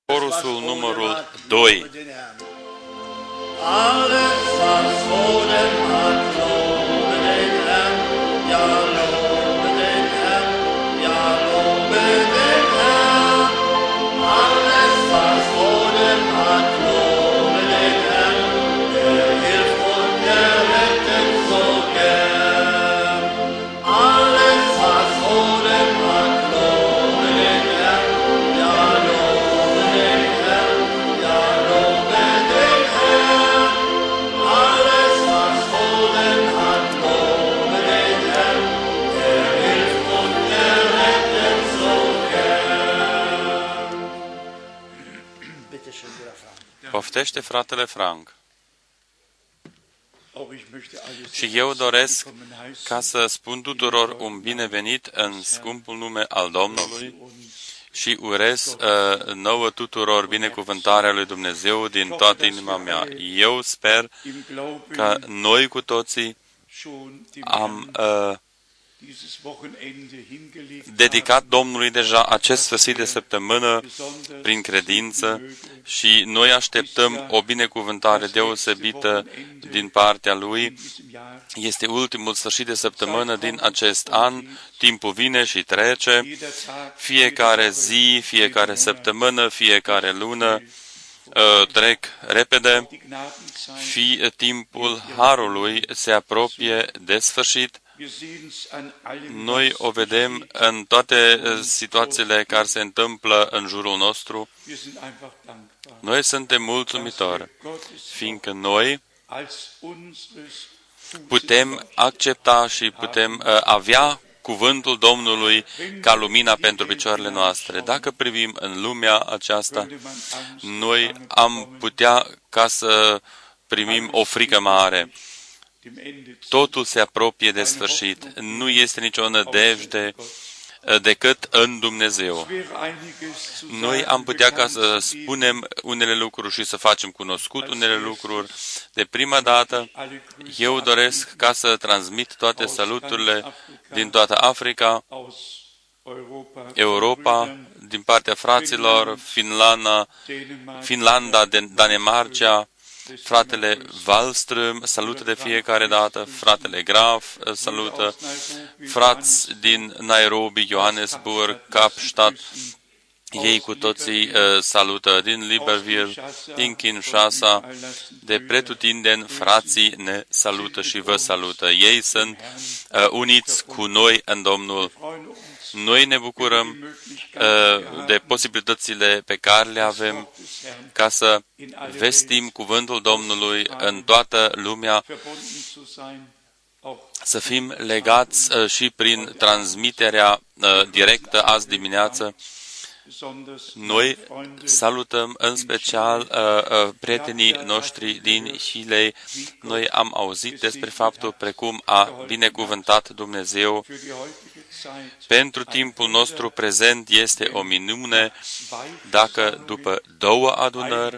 Corusul numărul 2. Poftește fratele Frank. Și eu doresc ca să spun tuturor un binevenit în scumpul nume al Domnului și urez nouă tuturor binecuvântarea lui Dumnezeu din toată inima mea. Eu sper că noi cu toții am dedicat Domnului deja acest sfârșit de săptămână prin credință și noi așteptăm o binecuvântare deosebită din partea Lui. Este ultimul sfârșit de săptămână din acest an, timpul vine și trece, fiecare zi, fiecare săptămână, fiecare lună trec repede, timpul Harului se apropie de sfârșit. Noi o vedem în toate situațiile care se întâmplă în jurul nostru. Noi suntem mulțumitori, fiindcă noi putem accepta și putem avea cuvântul Domnului ca lumina pentru picioarele noastre. Dacă privim în lumea aceasta, noi am putea ca să primim o frică mare. Totul se apropie de sfârșit. Nu este nicio nădejde decât în Dumnezeu. Noi am putea ca să spunem unele lucruri și să facem cunoscut unele lucruri. De prima dată, eu doresc ca să transmit toate saluturile din toată Africa, Europa, din partea fraților, Finlanda, Danemarca, fratele Wallström salută de fiecare dată, fratele Graf salută, frați din Nairobi, Johannesburg, Kapstadt, ei cu toții salută din Libreville, din Kinshasa, de pretutindeni, frații ne salută și vă salută. Ei sunt uniți cu noi în Domnul. Noi ne bucurăm de posibilitățile pe care le avem ca să vestim cuvântul Domnului în toată lumea, să fim legați și prin transmiterea directă azi dimineață. Noi salutăm în special prietenii noștri din Chile. Noi am auzit despre faptul precum a binecuvântat Dumnezeu. Pentru timpul nostru prezent este o minune dacă după 2 adunări,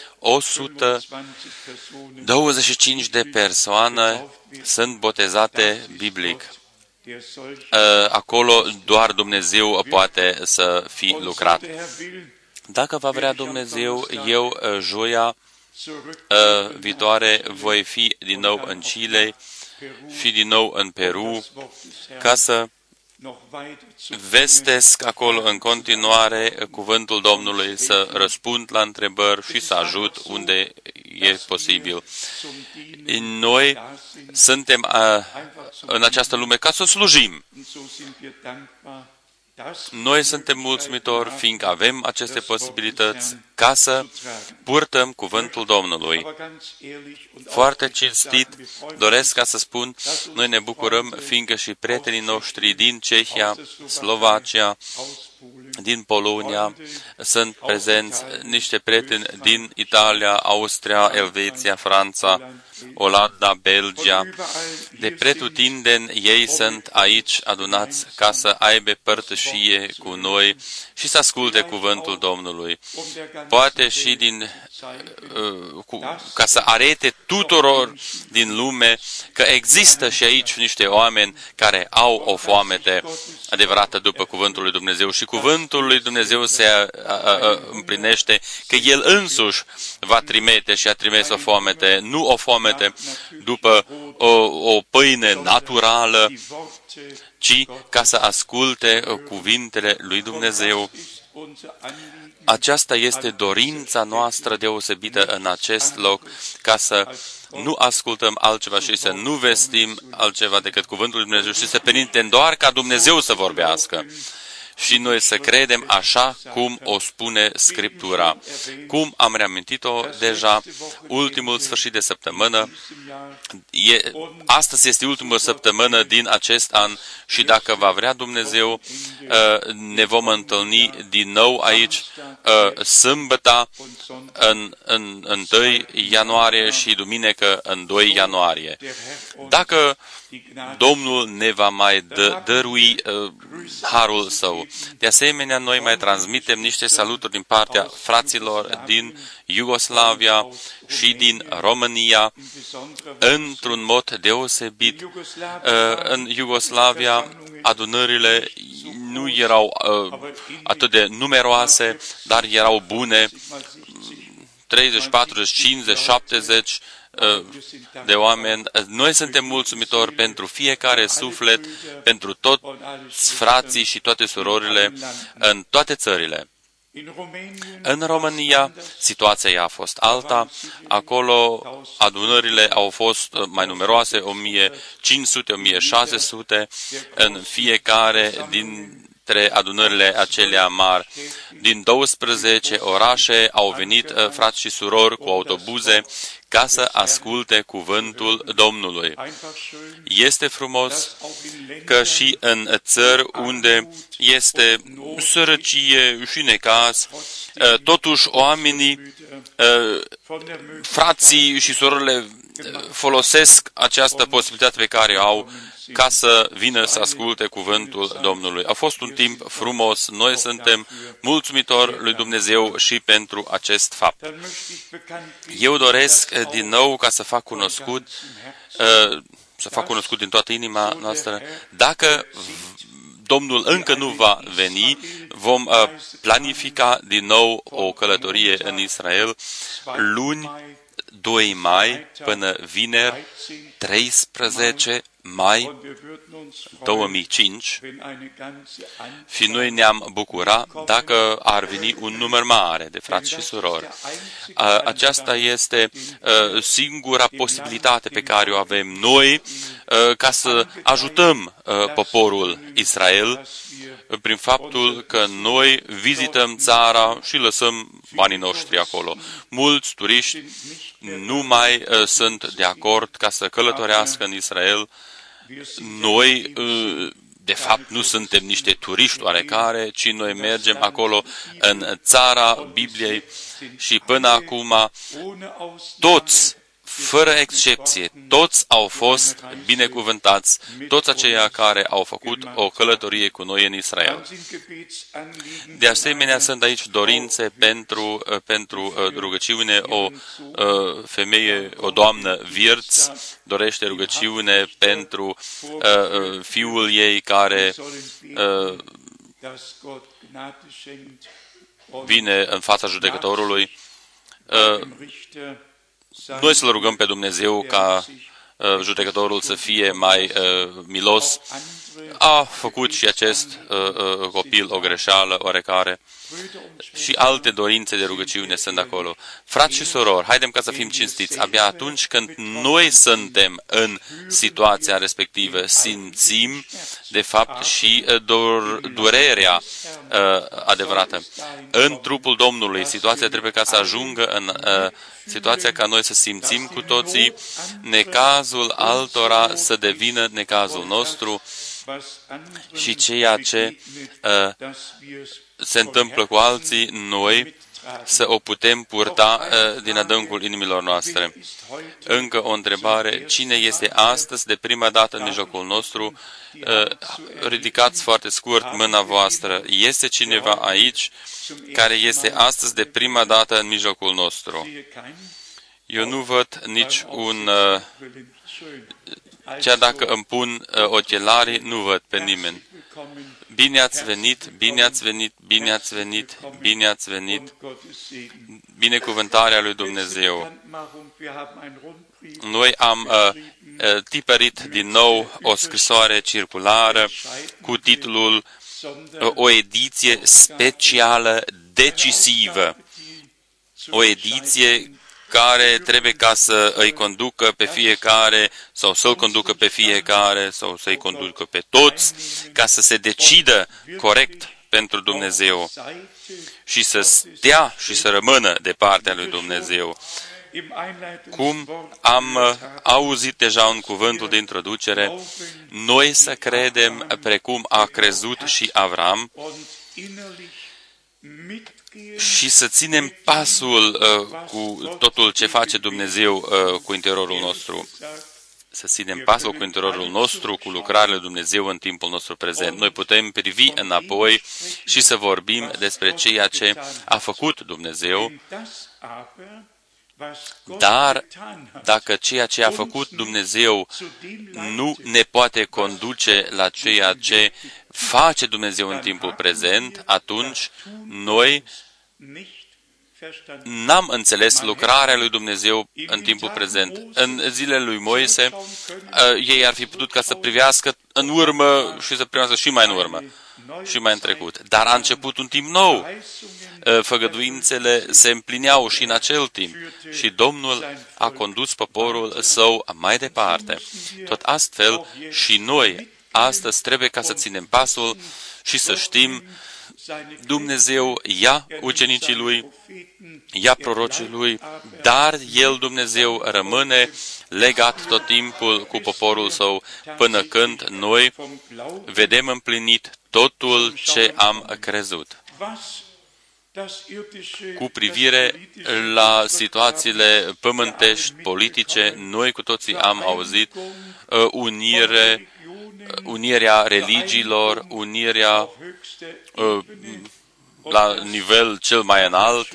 125 de persoane sunt botezate biblic. Acolo doar Dumnezeu poate să fi lucrat. Dacă va vrea Dumnezeu, eu joia viitoare voi fi din nou în Chile și din nou în Peru, ca să vestesc acolo în continuare cuvântul Domnului, să răspund la întrebări și să ajut unde e posibil. Noi suntem în această lume ca să slujim. Noi suntem mulțumitori, fiindcă avem aceste posibilități ca să purtăm cuvântul Domnului. Foarte cinstit, doresc ca să spun, noi ne bucurăm, fiindcă și prietenii noștri din Cehia, Slovacia, din Polonia sunt prezenți, niște prieteni din Italia, Austria, Elveția, Franța, Olanda, Belgia. De pretutindeni ei sunt aici adunați ca să aibă părtășie cu noi și să asculte cuvântul Domnului. Poate și ca să arete tuturor din lume că există și aici niște oameni care au o foamete adevărată după cuvântul lui Dumnezeu și cuvântul lui Dumnezeu se împlinește că El însuși va trimite și a trimis o foamete, nu o foamete după o pâine naturală, ci ca să asculte cuvintele lui Dumnezeu. Aceasta este dorința noastră deosebită în acest loc, ca să nu ascultăm altceva și să nu vestim altceva decât cuvântul lui Dumnezeu și să permitem doar ca Dumnezeu să vorbească. Și noi să credem așa cum o spune Scriptura. Cum am reamintit-o deja, ultimul sfârșit de săptămână, astăzi este ultima săptămână din acest an și dacă va vrea Dumnezeu, ne vom întâlni din nou aici, sâmbătă în 1 ianuarie și duminică în 2 ianuarie. Dacă Domnul ne va mai dărui harul Său. De asemenea, noi mai transmitem niște saluturi din partea fraților din Iugoslavia și din România, într-un mod deosebit. În Iugoslavia, adunările nu erau atât de numeroase, dar erau bune, 30, 40, 50, 70 de oameni. Noi suntem mulțumitori pentru fiecare suflet, pentru toți frații și toate surorile în toate țările. În România, situația a fost alta. Acolo adunările au fost mai numeroase, 1500, 1600 în fiecare dintre adunările acelea mari. Din 12 orașe au venit frați și surori cu autobuze ca să asculte cuvântul Domnului. Este frumos că și în țări unde este sărăcie și necaz, totuși oamenii, frații și surorile folosesc această posibilitate pe care o au ca să vină să asculte cuvântul Domnului. A fost un timp frumos. Noi suntem mulțumitori lui Dumnezeu și pentru acest fapt. Eu doresc din nou ca să fac cunoscut, din toată inima noastră, dacă Domnul încă nu va veni, vom planifica din nou o călătorie în Israel luni 2 mai până vineri 13 mai 2005 și noi ne-am bucurat dacă ar veni un număr mare de frați și surori. Aceasta este singura posibilitate pe care o avem noi ca să ajutăm poporul Israel prin faptul că noi vizităm țara și lăsăm banii noștri acolo. Mulți turiști nu mai sunt de acord ca să călătorească în Israel. Noi, de fapt, nu suntem niște turiști oarecare, ci noi mergem acolo în țara Bibliei și până acum toți, fără excepție, toți au fost binecuvântați, toți aceia care au făcut o călătorie cu noi în Israel. De asemenea, sunt aici dorințe pentru rugăciune. O femeie, o doamnă Virț, dorește rugăciune pentru fiul ei care vine în fața judecătorului. Noi să-L rugăm pe Dumnezeu ca judecătorul să fie mai milos. A făcut și acest copil o greșeală oarecare și alte dorințe de rugăciune sunt acolo. Frați și surori, haidem ca să fim cinstiți. Abia atunci când noi suntem în situația respectivă, simțim, de fapt, și durerea adevărată. În trupul Domnului, situația trebuie ca să ajungă în situația ca noi să simțim cu toții necazul altora să devină necazul nostru și ceea ce se întâmplă cu alții, noi să o putem purta din adâncul inimilor noastre. Încă o întrebare. Cine este astăzi de prima dată în mijlocul nostru? Ridicați foarte scurt mâna voastră. Este cineva aici care este astăzi de prima dată în mijlocul nostru? Eu nu văd nici un... Chiar dacă îmi pun ochelarii, nu văd pe nimeni. Bine ați venit, bine ați venit, bine ați venit, bine ați venit. Binecuvântarea lui Dumnezeu. Noi am tipărit din nou o scrisoare circulară cu titlul O ediție specială decisivă. O ediție care trebuie ca să îi conducă pe fiecare sau să-l conducă pe fiecare sau să-i conducă pe toți ca să se decidă corect pentru Dumnezeu și să stea și să rămână de partea lui Dumnezeu. Cum am auzit deja în cuvântul de introducere, noi să credem precum a crezut și Avram și să ținem pasul cu totul ce face Dumnezeu cu interiorul nostru. Să ținem pasul cu interiorul nostru, cu lucrarea lui Dumnezeu în timpul nostru prezent. Noi putem privi înapoi și să vorbim despre ceea ce a făcut Dumnezeu, dar dacă ceea ce a făcut Dumnezeu nu ne poate conduce la ceea ce face Dumnezeu în timpul prezent, atunci noi n-am înțeles lucrarea lui Dumnezeu în timpul prezent. În zilele lui Moise, ei ar fi putut ca să privească în urmă și să privească și mai în urmă și mai în trecut. Dar a început un timp nou. Făgăduințele se împlineau și în acel timp și Domnul a condus poporul său mai departe. Tot astfel și noi astăzi trebuie ca să ținem pasul și să știm Dumnezeu ia ucenicii lui, ia prorocii lui, dar El, Dumnezeu, rămâne legat tot timpul cu poporul său până când noi vedem împlinit totul ce am crezut. Cu privire la situațiile pământești, politice, noi cu toții am auzit unirea religiilor, unirea la nivel cel mai înalt.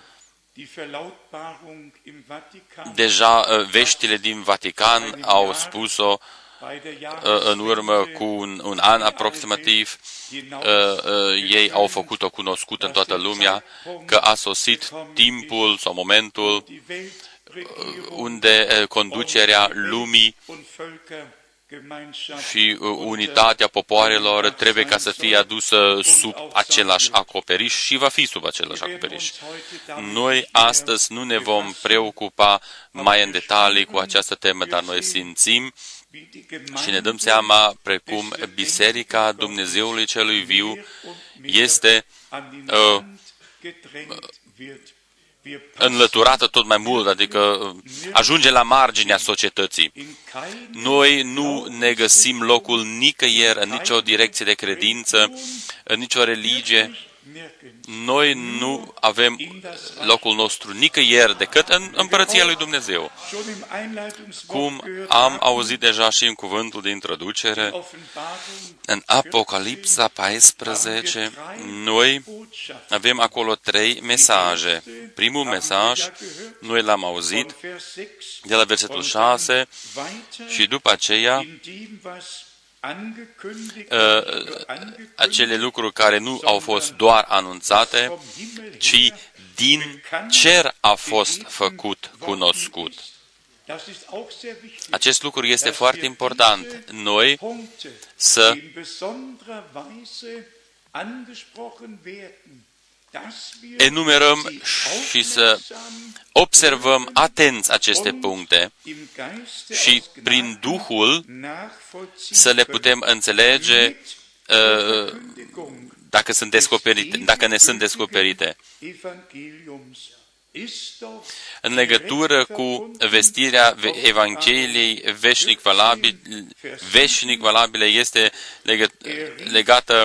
Deja veștile din Vatican au spus-o în urmă cu un an aproximativ. Ei au făcut-o cunoscută în toată lumea că a sosit timpul sau momentul unde conducerea lumii și unitatea popoarelor trebuie ca să fie adusă sub același acoperiș și va fi sub același acoperiș. Noi astăzi nu ne vom preocupa mai în detalii cu această temă, dar noi simțim și ne dăm seama precum Biserica Dumnezeului Celui Viu este înlăturată tot mai mult, adică ajunge la marginea societății. Noi nu ne găsim locul nicăieri, în nicio direcție de credință, în nicio religie. Noi nu avem locul nostru nicăieri decât în împărăția lui Dumnezeu. Cum am auzit deja și în cuvântul de introducere, în Apocalipsa 14, noi avem acolo 3 mesaje. Primul mesaj, noi l-am auzit de la versetul 6 și după aceea acele lucruri care nu au fost doar anunțate, ci din cer a fost făcut cunoscut. Acest lucru este foarte important. Noi să enumerăm și să observăm atenți aceste puncte și prin Duhul să le putem înțelege dacă sunt descoperite, dacă ne sunt descoperite. în legătură cu vestirea Evangheliei veșnic valabile este legată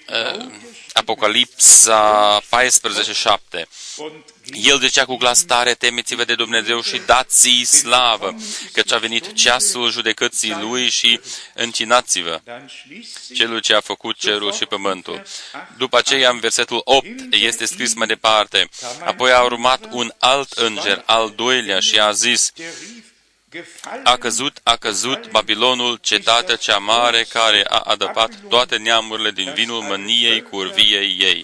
Apocalipsa 14:7. El zicea cu glas tare, temeți-vă de Dumnezeu și dați-i slavă, căci a venit ceasul judecății Lui și închinați-vă Celui ce a făcut cerul și pământul. După aceea, în versetul 8, este scris mai departe, apoi a urmat un alt înger, al doilea, și a zis, a căzut Babilonul, cetatea cea mare, care a adăpat toate neamurile din vinul mâniei curviei ei.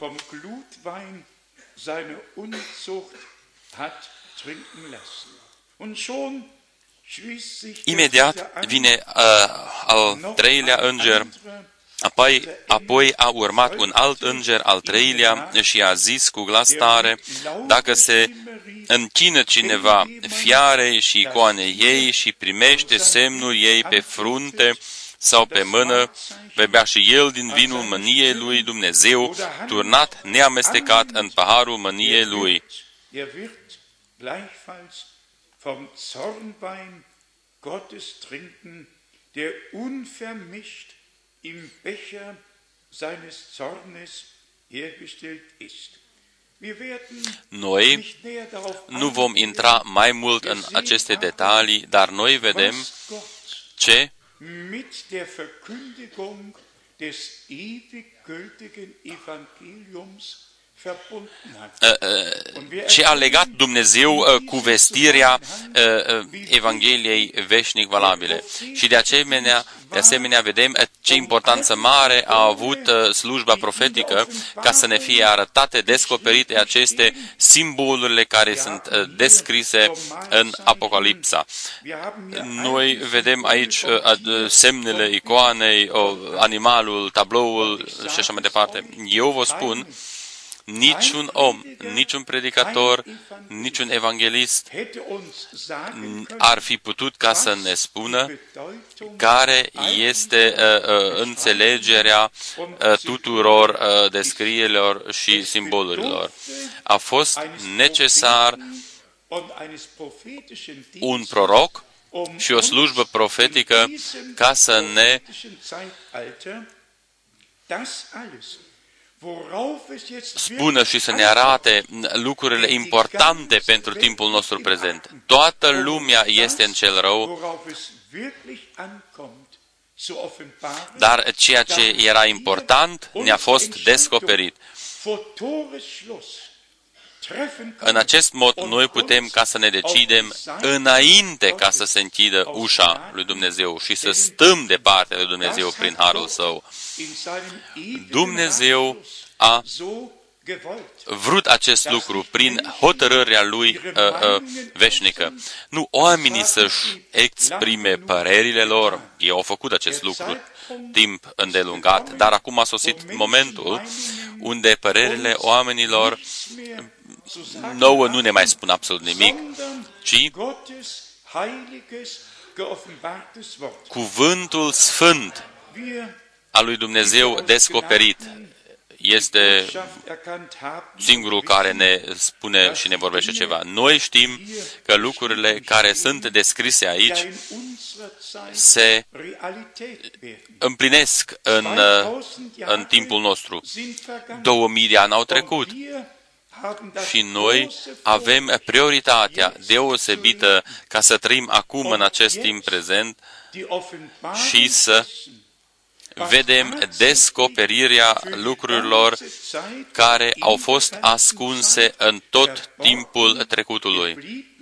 Seine Unzucht hat trinken lassen. Und schon schließt sich Imediat vine al treilea înger, apoi a urmat un alt înger, al treilea, și a zis cu glas tare, dacă se închină cineva fiarei și icoanei ei și primește semnul ei pe frunte sau pe mână, vei bea și el din vinul mâniei lui Dumnezeu, turnat neamestecat în paharul mâniei lui. Er wird gleichfalls vom Zornwein Gottes trinken, der unvermischt im Becher seines Zornes hergestellt ist. Noi nu vom intra mai mult în aceste detalii, dar noi vedem ce mit der Verkündigung des ewig gültigen Evangeliums verbunden hat. Ce a legat Dumnezeu cu vestirea Evangheliei veșnic valabile. Și de asemenea vedem ce importanță mare a avut slujba profetică ca să ne fie arătate, descoperite aceste simbolurile care sunt descrise în Apocalipsa. Noi vedem aici semnele icoanei, animalul, tabloul și așa mai departe. Eu vă spun, niciun om, niciun predicator, niciun evanghelist ar fi putut ca să ne spună care este înțelegerea tuturor descrierilor și simbolurilor. A fost necesar un proroc și o slujbă profetică ca să ne spună și să ne arate lucrurile importante pentru timpul nostru prezent. Toată lumea este în cel rău, dar ceea ce era important ne-a fost descoperit. În acest mod, noi putem ca să ne decidem înainte ca să se închidă ușa lui Dumnezeu și să stăm de partea lui Dumnezeu prin harul Său. Dumnezeu a vrut acest lucru prin hotărârea Lui veșnică. Nu oamenii să-și exprime părerile lor, ei au făcut acest lucru timp îndelungat, dar acum a sosit momentul unde părerile oamenilor nouă nu ne mai spun absolut nimic, ci cuvântul sfânt al lui Dumnezeu descoperit este singurul care ne spune și ne vorbește ceva. Noi știm că lucrurile care sunt descrise aici se împlinesc în timpul nostru. 2000 de ani au trecut și noi avem prioritatea deosebită ca să trăim acum în acest timp prezent și să vedem descoperirea lucrurilor care au fost ascunse în tot timpul trecutului.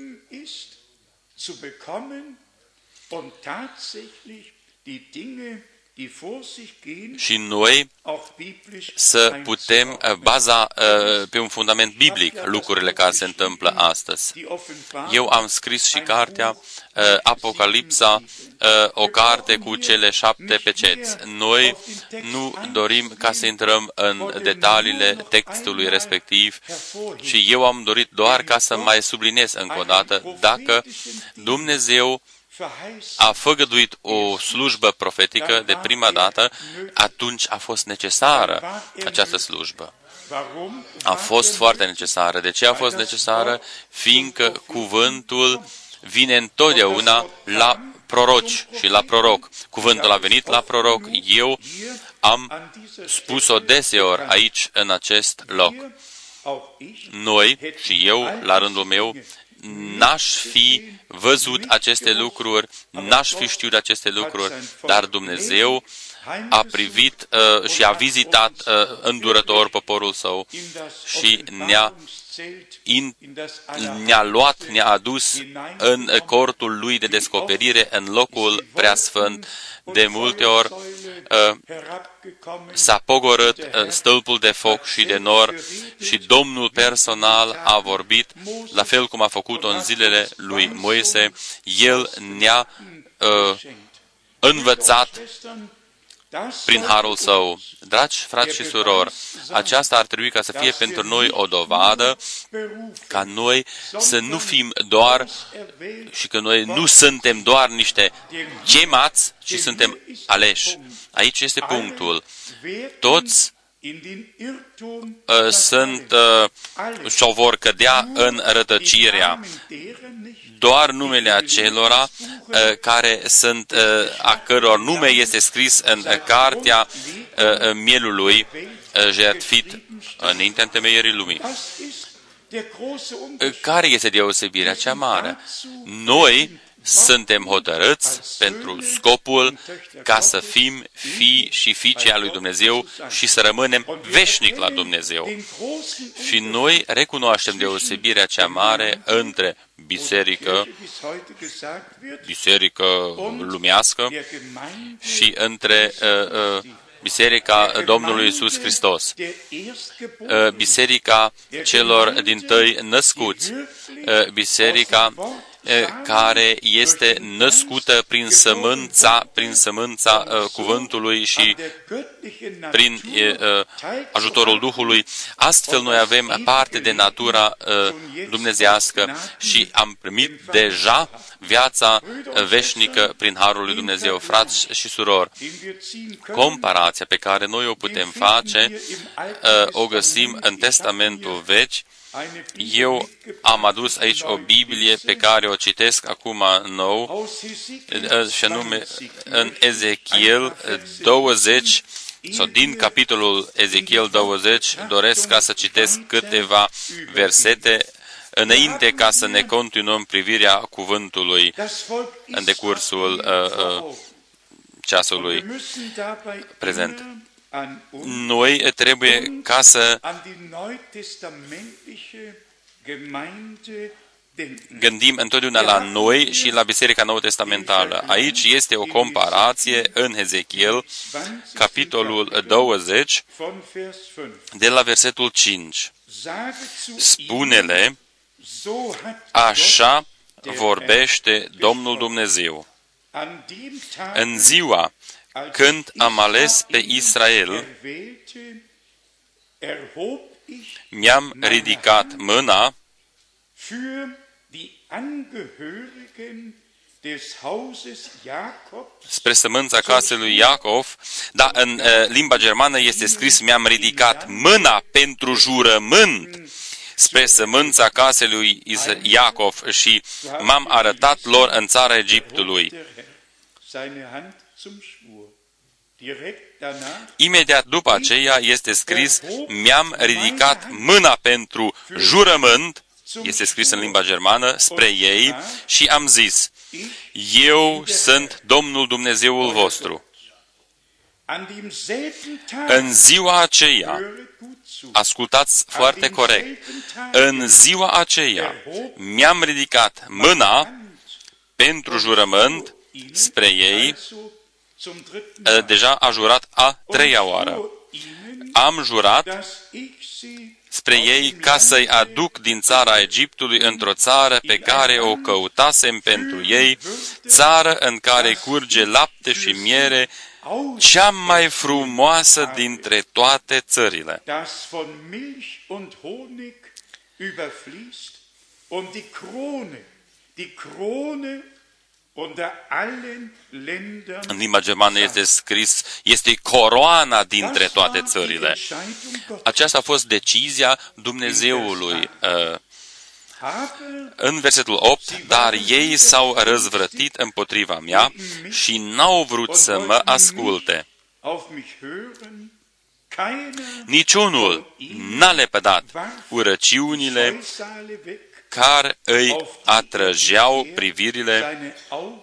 Și noi să putem baza pe un fundament biblic lucrurile care se întâmplă astăzi. Eu am scris și cartea Apocalipsa, o carte cu cele 7 peceți. Noi nu dorim ca să intrăm în detaliile textului respectiv și eu am dorit doar ca să mai subliniez încă o dată, dacă Dumnezeu a făgăduit o slujbă profetică de prima dată, atunci a fost necesară această slujbă. A fost foarte necesară. De ce a fost necesară? Fiindcă cuvântul vine întotdeauna la proroci și la proroc. Cuvântul a venit la proroc. Eu am spus-o deseori aici, în acest loc. Noi și eu, la rândul meu, n-aș fi văzut aceste lucruri, n-aș fi știut aceste lucruri, dar Dumnezeu a privit și a vizitat îndurător poporul său și ne-a luat, ne-a adus în cortul lui de descoperire, în locul preasfânt. De multe ori s-a pogorât stâlpul de foc și de nor și Domnul personal a vorbit, la fel cum a făcut-o în zilele lui Moise. El ne-a învățat prin harul său. Dragi frați și surori, aceasta ar trebui ca să fie pentru noi o dovadă ca noi să nu fim doar și că noi nu suntem doar niște chemați, ci suntem aleși. Aici este punctul. Toți sunt sau vor cădea în rătăcirea. Doar numele acelora care sunt, a căror nume este scris în cartea mielului jertfit înaintea întemeierii lumii. Care este deosebirea cea mare? Noi suntem hotărâți pentru scopul ca să fim fii și fiice a lui Dumnezeu și să rămânem veșnic la Dumnezeu. Și noi recunoaștem deosebirea cea mare între biserică lumească și între Biserica Domnului Iisus Hristos, biserica celor dintâi născuți, biserica care este născută prin sămânța cuvântului și prin ajutorul Duhului. Astfel noi avem parte de natura dumnezeiască și am primit deja viața veșnică prin harul lui Dumnezeu. Frați și surori, comparația pe care noi o putem face o găsim în Testamentul Vechi. Eu am adus aici o Biblie pe care o citesc acum nou, și anume în Ezechiel 20, sau din capitolul Ezechiel 20, doresc ca să citesc câteva versete înainte ca să ne continuăm privirea cuvântului în decursul ceasului prezent. Noi trebuie ca să gândim întotdeauna la noi și la Biserica Nou Testamentală. Aici este o comparație în Ezechiel, capitolul 20, de la versetul 5. Spune-le, așa vorbește Domnul Dumnezeu. În ziua când am ales pe Israel, mi-am ridicat mâna spre sămânța casei lui Iacov, dar în limba germană este scris mi-am ridicat mâna pentru jurământ spre sămânța casei lui Iacov și m-am arătat lor în țara Egiptului. Imediat după aceea este scris, mi-am ridicat mâna pentru jurământ, este scris în limba germană, spre ei și am zis, eu sunt Domnul Dumnezeul vostru. În ziua aceea, ascultați foarte corect, în ziua aceea mi-am ridicat mâna pentru jurământ spre ei, deja a jurat a treia oară. Am jurat spre ei ca să-i aduc din țara Egiptului într-o țară pe care o căutasem pentru ei, țară în care curge lapte și miere, cea mai frumoasă dintre toate țările. În limba germană este scris, este coroana dintre toate țările. Aceasta a fost decizia Dumnezeului. În versetul 8, dar ei s-au răzvrătit împotriva mea și n-au vrut să mă asculte. Niciunul n-a lepădat urăciunile care îi atrăgeau privirile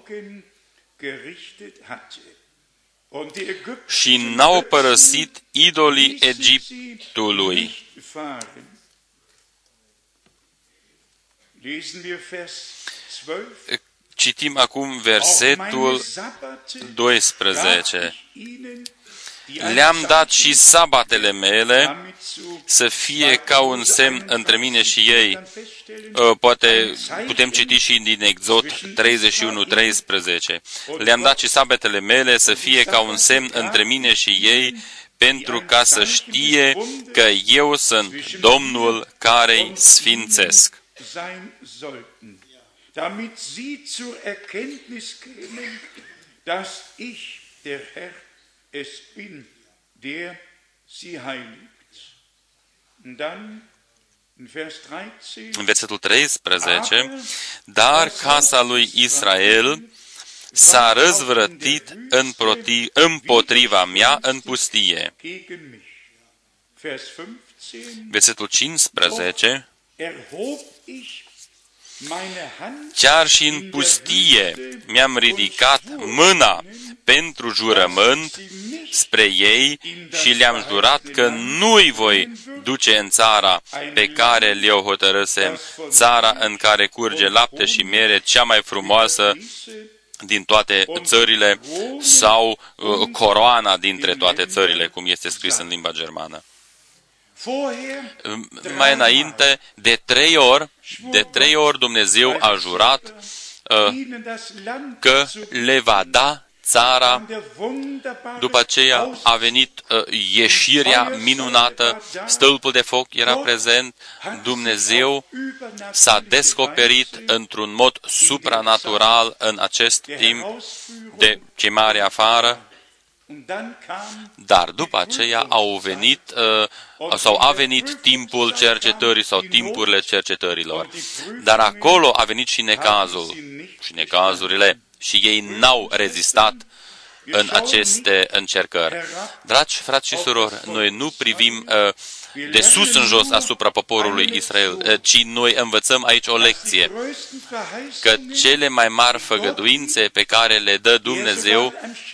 și n-au părăsit idolii Egiptului. Citim acum versetul 12. Le-am dat și sabatele mele să fie ca un semn între mine și ei. Poate putem citi și din Exod 31:13. Le-am dat și sabatele mele să fie ca un semn între mine și ei, pentru ca să știe că eu sunt Domnul care-i sfințesc. Damit sie zur Erkenntnis kämen, dass ich der Herr es bin, der sie heiligt. Und dann in Vers 13, în versetul 13, dar casa lui Israel s-a răzvrătit împotriva mea în pustie. Versetul 15, chiar și în pustie mi-am ridicat mâna pentru jurământ spre ei și le-am jurat că nu-i voi duce în țara pe care le-o hotărâsem, țara în care curge lapte și miere, cea mai frumoasă din toate țările, sau coroana dintre toate țările, cum este scris în limba germană. Mai înainte, de trei ori Dumnezeu a jurat că le va da țara. După aceea a venit ieșirea minunată, stâlpul de foc era prezent, Dumnezeu s-a descoperit într-un mod supranatural în acest timp de chemare afară. Dar după aceea a venit timpul cercetării sau timpurile cercetărilor. Dar acolo a venit și necazul și necazurile și ei n-au rezistat în aceste încercări. Dragi frați și surori, noi nu privim de sus în jos asupra poporului Israel, ci noi învățăm aici o lecție, că cele mai mari făgăduințe pe care le dă Dumnezeu,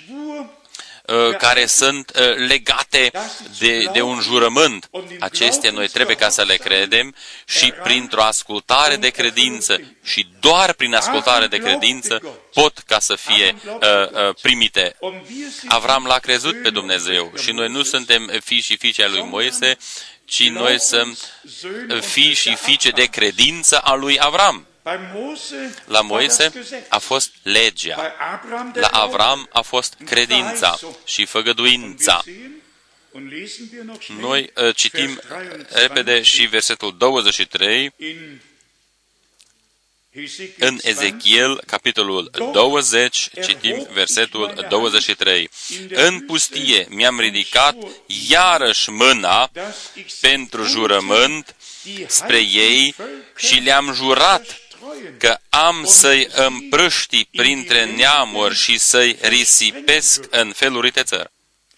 care sunt legate de un jurământ, acestea noi trebuie ca să le credem și printr-o ascultare de credință și doar prin ascultare de credință pot ca să fie primite. Avram l-a crezut pe Dumnezeu și noi nu suntem fii și fiice a lui Moise, ci noi suntem fii și fiice de credință a lui Avram. La Moise a fost legea, la Avram a fost credința și făgăduința. Noi citim repede și versetul 23 în Ezechiel, capitolul 20, citim versetul 23. În pustie mi-am ridicat iarăși mâna pentru jurământ spre ei și le-am jurat că am să-i împrăști printre neamuri și să-i risipesc în felurite țări.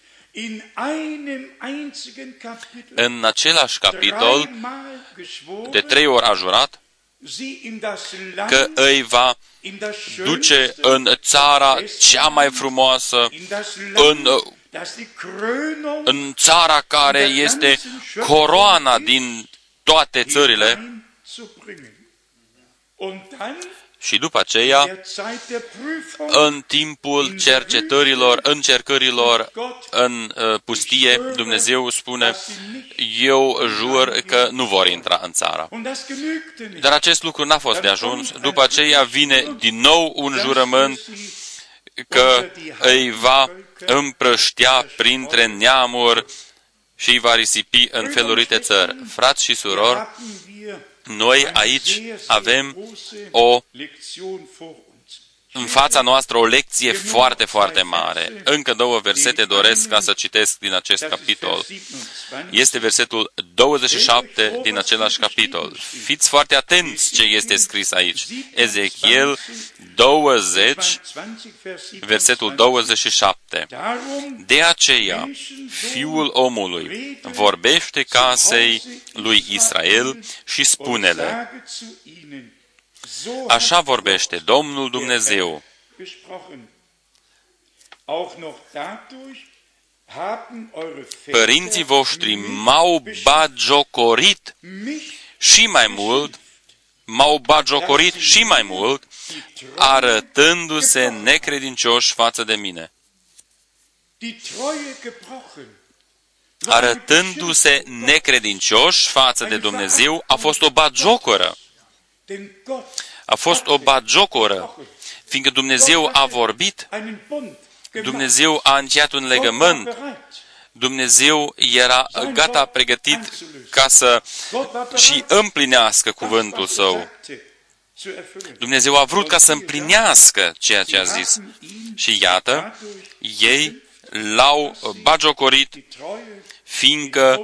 În același capitol, de 3 ori a jurat că îi va duce în țara cea mai frumoasă, în țara care este coroana din toate țările. Și după aceea, în timpul cercetărilor, încercărilor în pustie, Dumnezeu spune, eu jur că nu vor intra în țară. Dar acest lucru n-a fost de ajuns. După aceea vine din nou un jurământ că îi va împrăștia printre neamuri și îi va risipi în felurite țări. Frați și surori, noi aici avem o în fața noastră o lecție foarte, foarte mare. Încă 2 versete doresc ca să citesc din acest capitol. Este versetul 27 din același capitol. Fiți foarte atenți ce este scris aici. Ezechiel 20, versetul 27. De aceea, Fiul omului vorbește casei lui Israel și spune-le: așa vorbește Domnul Dumnezeu. Părinții voștri m-au bagiocorit și mai mult, arătându-se necredincioși față de mine. Arătându-se necredincioși față de Dumnezeu a fost o bagiocoră. A fost o bagiocoră, fiindcă Dumnezeu a vorbit, Dumnezeu a încheiat un legământ, Dumnezeu era gata, pregătit ca să și împlinească cuvântul Său. Dumnezeu a vrut ca să împlinească ceea ce a zis. Și iată, ei l-au bagiocorit, fiindcă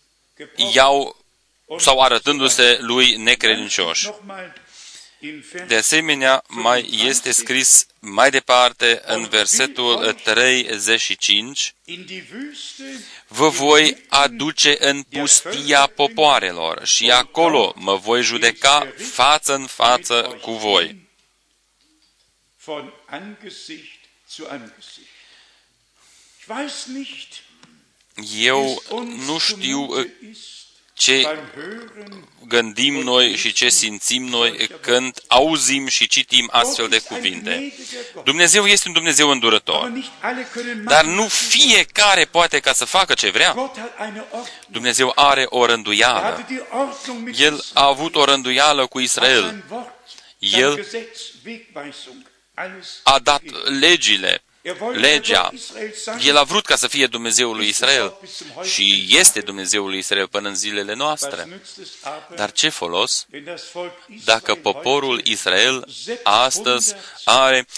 sau arătându-se lui necredincioși. De asemenea, mai este scris mai departe în versetul 35: vă voi aduce în pustia popoarelor și acolo mă voi judeca față în față cu voi. Eu nu știu ce gândim noi și ce simțim noi când auzim și citim astfel de cuvinte. Dumnezeu este un Dumnezeu îndurător, dar nu fiecare poate ca să facă ce vrea. Dumnezeu are o rânduială. El a avut o rânduială cu Israel. El a dat legea. El a vrut ca să fie Dumnezeul lui Israel și este Dumnezeul lui Israel până în zilele noastre. Dar ce folos dacă poporul Israel astăzi are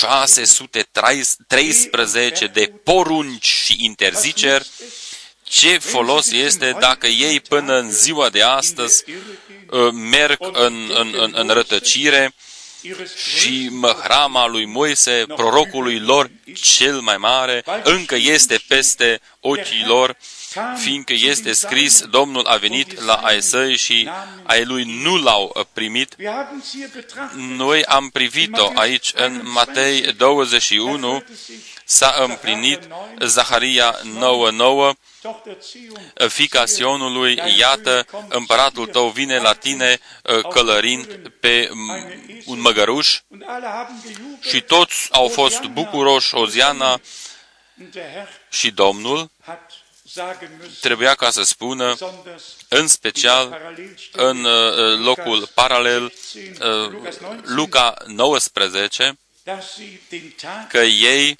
613 de porunci și interziceri? Ce folos este dacă ei până în ziua de astăzi merg în rătăcire și măhrama lui Moise, prorocului lor cel mai mare, încă este peste ochii lor, fiindcă este scris: Domnul a venit la ai săi și ai lui nu l-au primit. Noi am privit-o aici în Matei 21, s-a împlinit Zaharia 9:9, fiica Sionului, iată, împăratul tău vine la tine călărind pe un măgăruș, și toți au fost bucuroși, Oziana, și Domnul trebuia ca să spună, în special în locul paralel, Luca 19, că ei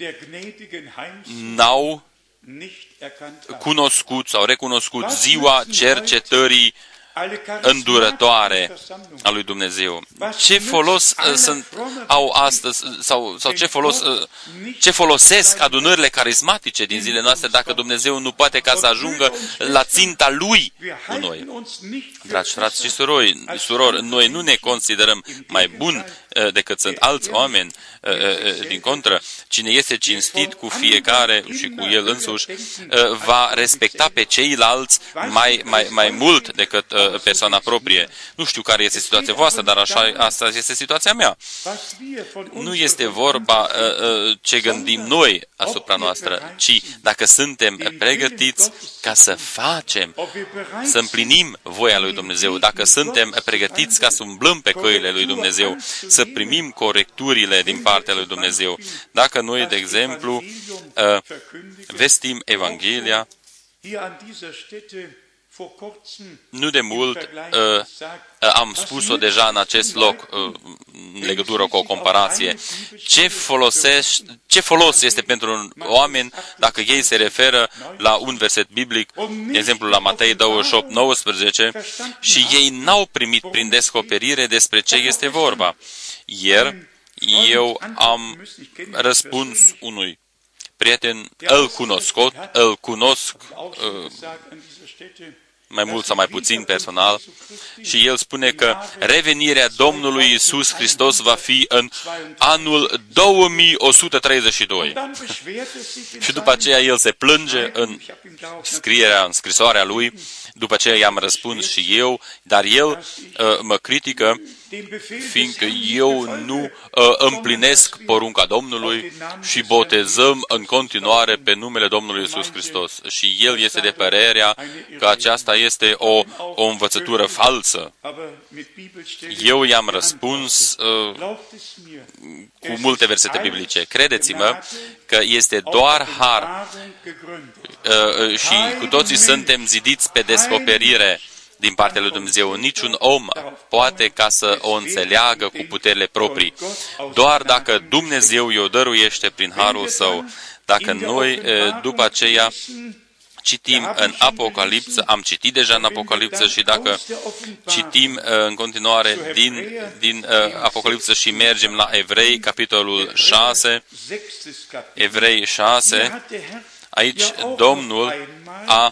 n-au cunoscut sau recunoscut ziua cercetării îndurătoare a lui Dumnezeu. Ce folos au astăzi, sau ce folosesc adunările carismatice din zilele noastre dacă Dumnezeu nu poate ca să ajungă la ținta Lui cu noi? Dragi frați și surori, noi nu ne considerăm mai buni decât sunt alți oameni. Din contră, cine este cinstit cu fiecare și cu el însuși, va respecta pe ceilalți mai mult decât persoana proprie. Nu știu care este situația voastră, dar asta este situația mea. Nu este vorba ce gândim noi asupra noastră, ci dacă suntem pregătiți ca să facem, să împlinim voia lui Dumnezeu, dacă suntem pregătiți ca să umblăm pe căile lui Dumnezeu, să primim corecturile din partea lui Dumnezeu. Dacă noi, de exemplu, vestim Evanghelia, nu de mult am spus-o deja în acest loc în legătură cu o comparație. Ce folos este pentru un oameni dacă ei se referă la un verset biblic, de exemplu la Matei 28:19, și ei n-au primit prin descoperire despre ce este vorba. eu am răspuns unui prieten, îl cunosc mai mult sau mai puțin personal, și el spune că revenirea Domnului Iisus Hristos va fi în anul 2132. Și după aceea el se plânge în scrisoarea lui, după aceea i-am răspuns și eu, dar el mă critică fiindcă eu nu împlinesc porunca Domnului și botezăm în continuare pe numele Domnului Iisus Hristos. Și el este de părerea că aceasta este o învățătură falsă. Eu i-am răspuns cu multe versete biblice. Credeți-mă că este doar har și cu toții suntem zidiți pe descoperire din partea lui Dumnezeu. Niciun om poate ca să o înțeleagă cu puterile proprii. Doar dacă Dumnezeu i-o dăruiește prin harul său. Dacă noi după aceea citim în Apocalipsă, am citit deja în Apocalipsă, și dacă citim în continuare din Apocalipsă și mergem la Evrei, capitolul 6, Evrei 6, aici Domnul a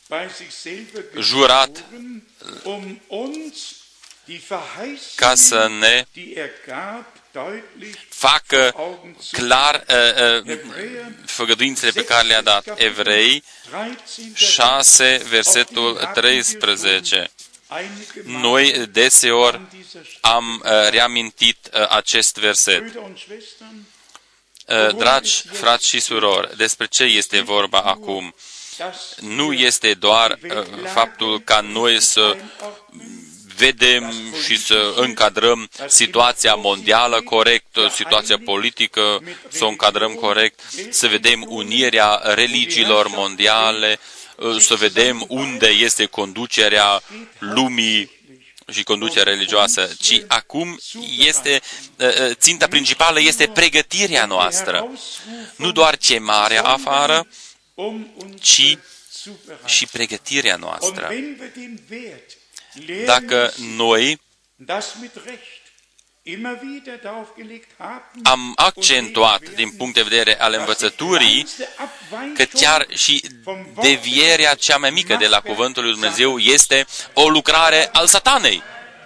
jurat ca să ne facă clar făgăduințele pe care le-a dat. Evrei 6, versetul 13. Noi deseori am reamintit acest verset. Dragi frați și surori, despre ce este vorba acum? Nu este doar faptul ca noi să vedem și să încadrăm situația mondială corect, situația politică, să o încadrăm corect, să vedem unirea religiilor mondiale, să vedem unde este conducerea lumii și conducerea religioasă, ci acum ținta principală este pregătirea noastră. Nu doar chemarea afară, ci și pregătirea noastră. Dacă noi am accentuat din punct de vedere al învățăturii că chiar și devierea cea mai mică de la Cuvântul lui Dumnezeu este o lucrare al Satanei.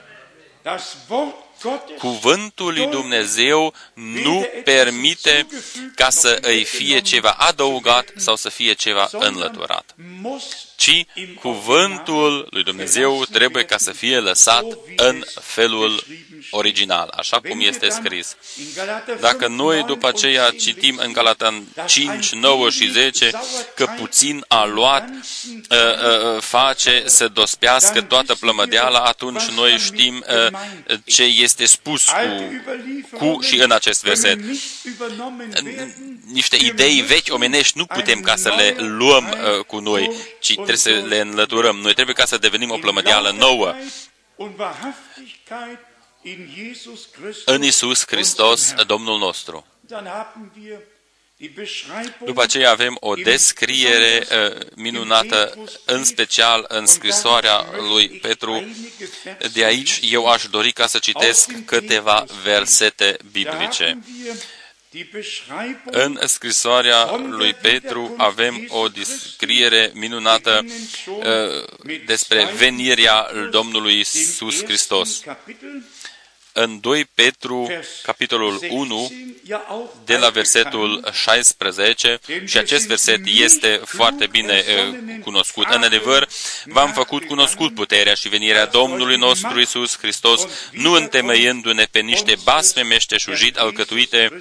Cuvântul lui Dumnezeu nu permite ca să îi fie ceva adăugat sau să fie ceva înlăturat, ci cuvântul lui Dumnezeu trebuie ca să fie lăsat în felul original, așa cum este scris. Dacă noi după aceea citim în Galaten 5, 9 și 10 că puțin aluat face să dospească toată plămădeala, atunci noi știm ce este spus cu și în acest verset. Niște idei vechi omenești nu putem ca să le luăm cu noi, ci trebuie să le înlăturăm. Noi trebuie ca să devenim o plămădeală nouă în Iisus Hristos, Domnul nostru. După aceea avem o descriere minunată, în special în scrisoarea lui Petru. De aici eu aș dori ca să citesc câteva versete biblice. În scrisoarea lui Petru avem o descriere minunată despre venirea Domnului Iisus Hristos. În 2 Petru, capitolul 1, de la versetul 16, și acest verset este foarte bine cunoscut. În adevăr, v-am făcut cunoscut puterea și venirea Domnului nostru Iisus Hristos, nu întemeiându-ne pe niște basme meșteșugit alcătuite.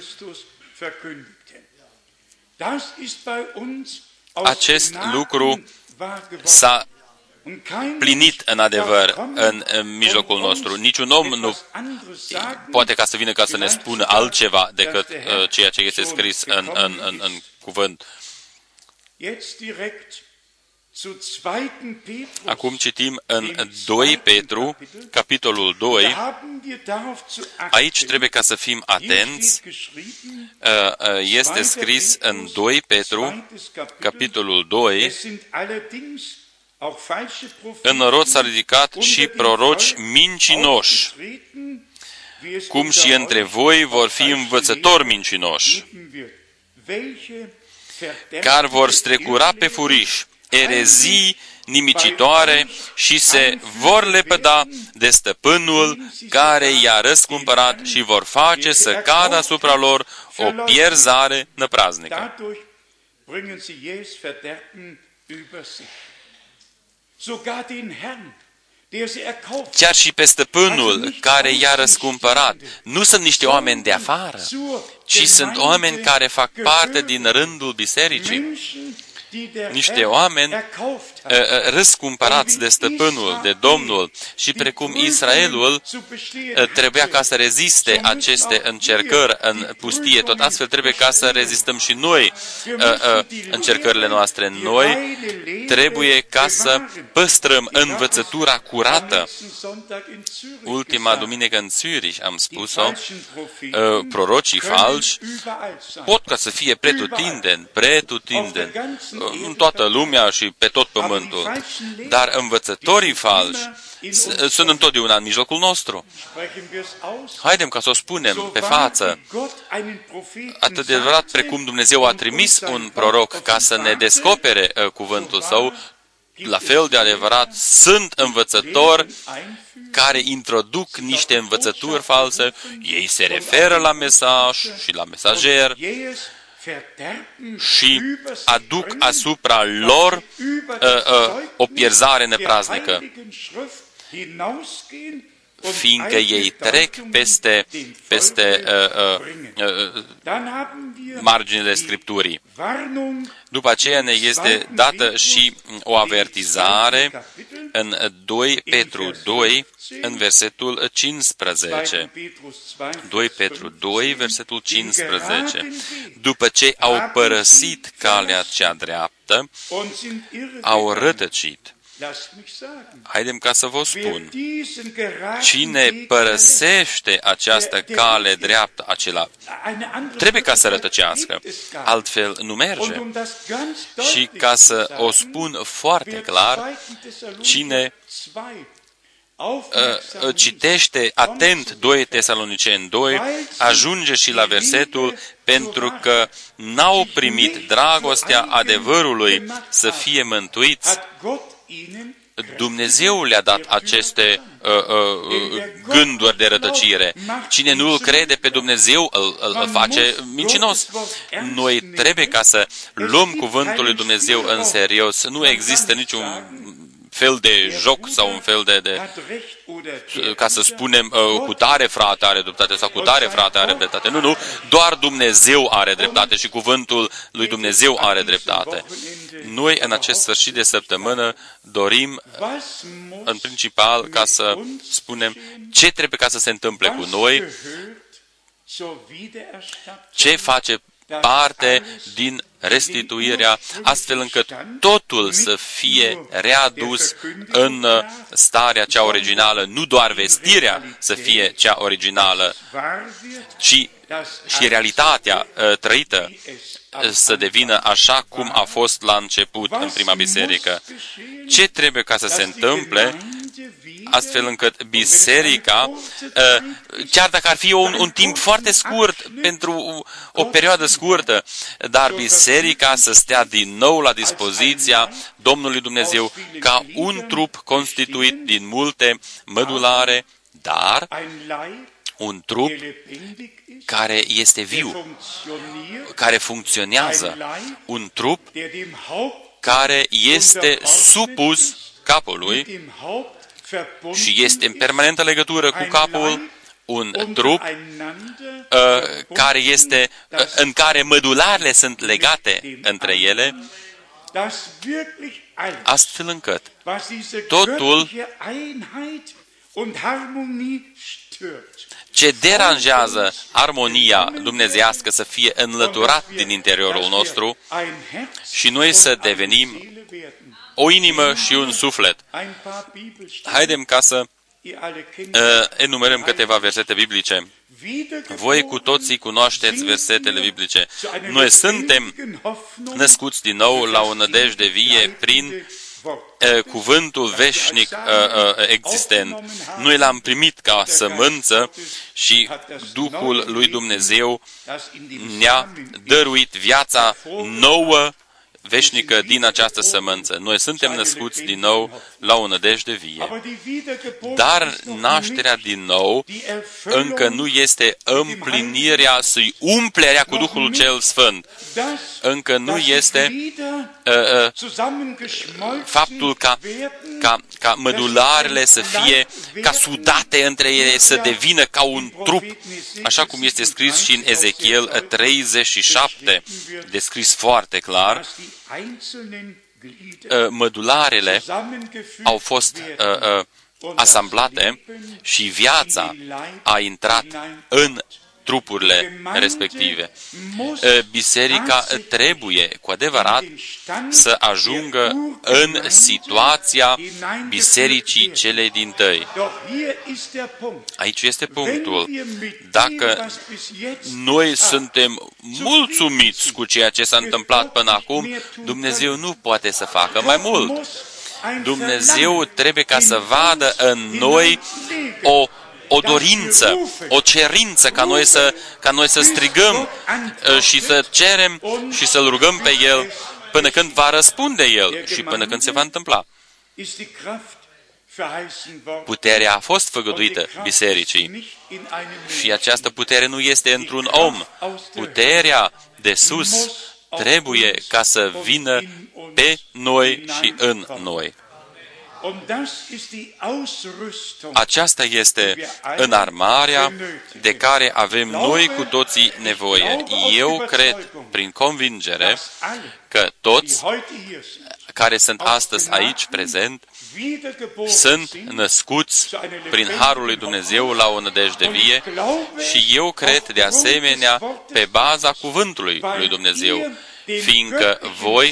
Acest lucru s-a plinit în adevăr în mijlocul nostru. Niciun om nu poate ca să vină ca să ne spună altceva decât ceea ce este scris în cuvânt. Acum citim în 2 Petru, capitolul 2. Aici trebuie ca să fim atenți. Este scris în 2 Petru, capitolul 2. În rod s-a ridicat și proroci mincinoși, cum și între voi vor fi învățători mincinoși, care vor strecura pe furiș erezii nimicitoare și se vor lepăda de stăpânul care i-a răscumpărat și vor face să cadă asupra lor o pierzare năpraznică. Chiar și pe stăpânul care i-a răscumpărat. Nu sunt niște oameni de afară, ci sunt oameni care fac parte din rândul bisericii. Niște oameni răscumpărați de stăpânul, de Domnul, și precum Israelul trebuia ca să reziste aceste încercări în pustie, tot astfel trebuie ca să rezistăm și noi încercările noastre. Noi trebuie ca să păstrăm învățătura curată. Ultima duminică în Zürich am spus-o, prorocii falși pot ca să fie pretutindeni, în toată lumea și pe tot pământul. Dar învățătorii falși sunt întotdeauna în mijlocul nostru. Haidem ca să o spunem pe față. Atât de adevărat precum Dumnezeu a trimis un proroc ca să ne descopere cuvântul Său, la fel de adevărat sunt învățători care introduc niște învățături false, ei se referă la mesaj și la mesager și aduc asupra lor o pierzare nepraznică, fiindcă ei trec peste marginile Scripturii. După aceea ne este dată și o avertizare în 2 Petru 2, în versetul 15. 2 Petru 2, versetul 15. După ce au părăsit calea cea dreaptă, au rătăcit. Haidem ca să vă spun, cine părăsește această cale dreaptă, acela trebuie ca să rătăcească, altfel nu merge. Și ca să o spun foarte clar, cine citește atent 2 Tesaloniceni 2, ajunge și la versetul, pentru că n-au primit dragostea adevărului să fie mântuiți. Dumnezeu le-a dat aceste gânduri de rătăcire. Cine nu îl crede pe Dumnezeu, îl face mincinos. Noi trebuie ca să luăm cuvântul lui Dumnezeu în serios. Nu există niciun fel de joc sau un fel de ca să spunem, cu tare frate are dreptate sau cu tare frate are dreptate. Nu, doar Dumnezeu are dreptate și cuvântul lui Dumnezeu are dreptate. Noi, în acest sfârșit de săptămână, dorim, în principal, ca să spunem ce trebuie ca să se întâmple cu noi, ce face parte din restituirea, astfel încât totul să fie readus în starea cea originală, nu doar vestirea să fie cea originală, ci și realitatea trăită să devină așa cum a fost la început în prima biserică. Ce trebuie ca să se întâmple astfel încât biserica, chiar dacă ar fi un timp foarte scurt, pentru o perioadă scurtă, dar biserica să stea din nou la dispoziția Domnului Dumnezeu ca un trup constituit din multe mădulare, dar un trup care este viu, care funcționează, un trup care este supus capului și este în permanentă legătură cu capul, un trup care este, în care mădularele sunt legate între ele, astfel încât totul ce deranjează armonia dumnezeiască să fie înlăturat din interiorul nostru și noi să devenim o inimă și un suflet. Haidem ca să enumerăm câteva versete biblice. Voi cu toții cunoașteți versetele biblice. Noi suntem născuți din nou la o nădejde vie prin cuvântul veșnic existent. Noi l-am primit ca sămânță și Duhul lui Dumnezeu ne-a dăruit viața nouă, veșnică din această sămânță. Noi suntem născuți din nou la o nădejde vie. Dar nașterea din nou încă nu este împlinirea și umplerea cu Duhul cel Sfânt. Încă nu este faptul ca mădularele să fie ca sudate între ele, să devină ca un trup, așa cum este scris și în Ezechiel 37, descris foarte clar. Mădularele au fost asamblate și viața a intrat în trupurile respective. Biserica trebuie cu adevărat să ajungă în situația bisericii celei dintâi. Aici este punctul. Dacă noi suntem mulțumiți cu ceea ce s-a întâmplat până acum, Dumnezeu nu poate să facă mai mult. Dumnezeu trebuie ca să vadă în noi o dorință, o cerință ca noi să strigăm și să cerem și să-L rugăm pe El până când va răspunde El și până când se va întâmpla. Puterea a fost făgăduită bisericii și această putere nu este într-un om. Puterea de sus trebuie ca să vină pe noi și în noi. Aceasta este înarmarea de care avem noi cu toții nevoie. Eu cred prin convingere că toți care sunt astăzi aici prezent sunt născuți prin Harul lui Dumnezeu la o nădejde vie și eu cred de asemenea pe baza cuvântului lui Dumnezeu, fiindcă voi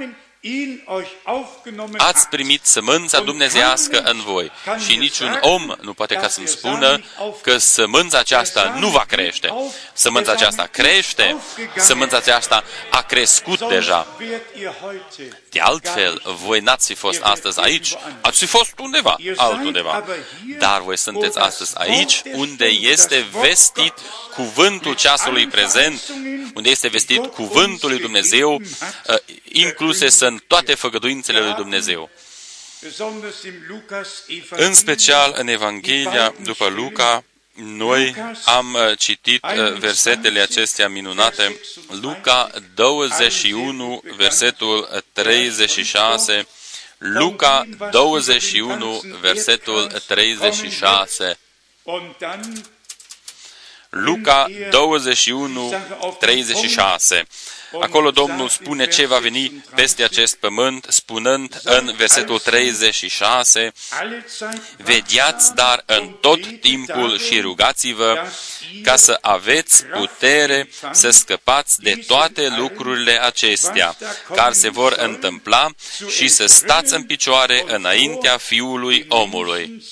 ați primit sămânța dumnezeiască în voi și niciun om nu poate ca să-mi spună că sămânța aceasta nu va crește. Sămânța aceasta crește, sămânța aceasta a crescut deja. De altfel, voi n-ați fi fost astăzi aici, ați fi fost undeva, altundeva. Dar voi sunteți astăzi aici, unde este vestit cuvântul ceasului prezent, unde este vestit cuvântul lui Dumnezeu, incluse sunt toate făgăduințele lui Dumnezeu. În special în Evanghelia după Luca, noi am citit versetele acestea minunate. Luca 21, versetul 36. Luca 21, versetul 36. Luca 21, 36. Acolo Domnul spune ce va veni peste acest pământ, spunând în versetul 36, vegheați dar în tot timpul și rugați-vă ca să aveți putere să scăpați de toate lucrurile acestea, care se vor întâmpla și să stați în picioare înaintea Fiului omului.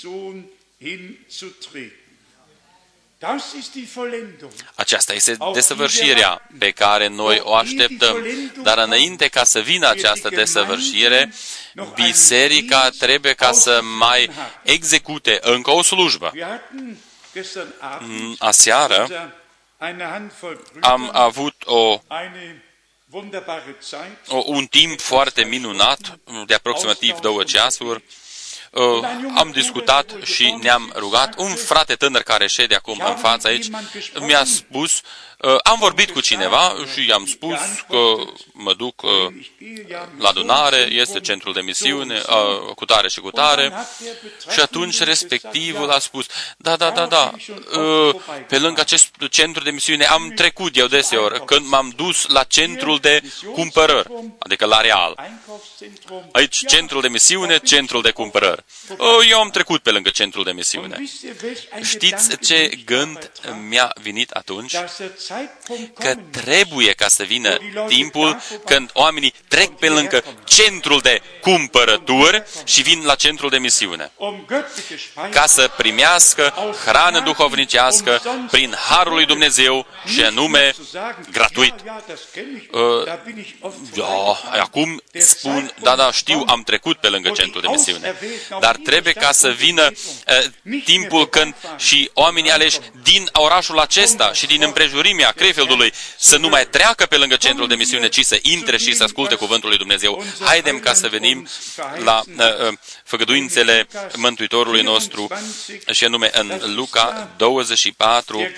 Aceasta este desăvârșirea pe care noi o așteptăm. Dar înainte ca să vină această desăvârșire, biserica trebuie ca să mai execute încă o slujbă. Aseară am avut un timp foarte minunat, de aproximativ 2 ceasuri. Am discutat și ne-am rugat. Un frate tânăr care șede acum în față aici mi-a spus, am vorbit cu cineva și i-am spus că mă duc la adunare, este centrul de misiune, cu tare și cu tare. Și atunci respectivul a spus, da, pe lângă acest centru de misiune am trecut eu deseori când m-am dus la centrul de cumpărări, adică la Real. Aici centrul de misiune, centrul de cumpărări. adevăr. Eu am trecut pe lângă centrul de misiune. Știți ce gând mi-a venit atunci? Că trebuie ca să vină timpul când oamenii trec pe lângă centrul de cumpărături și vin la centrul de misiune. Ca să primească hrană duhovnicească prin harul lui Dumnezeu și anume gratuit. Acum spun, da, știu, am trecut pe lângă centrul de misiune. Dar trebuie ca să vină timpul când și oamenii aleși din orașul acesta și din împrejurimea Krefeldului să nu mai treacă pe lângă centrul de misiune, ci să intre și să asculte cuvântul lui Dumnezeu. Haidem ca să venim la făgăduințele Mântuitorului nostru și anume în Luca 24.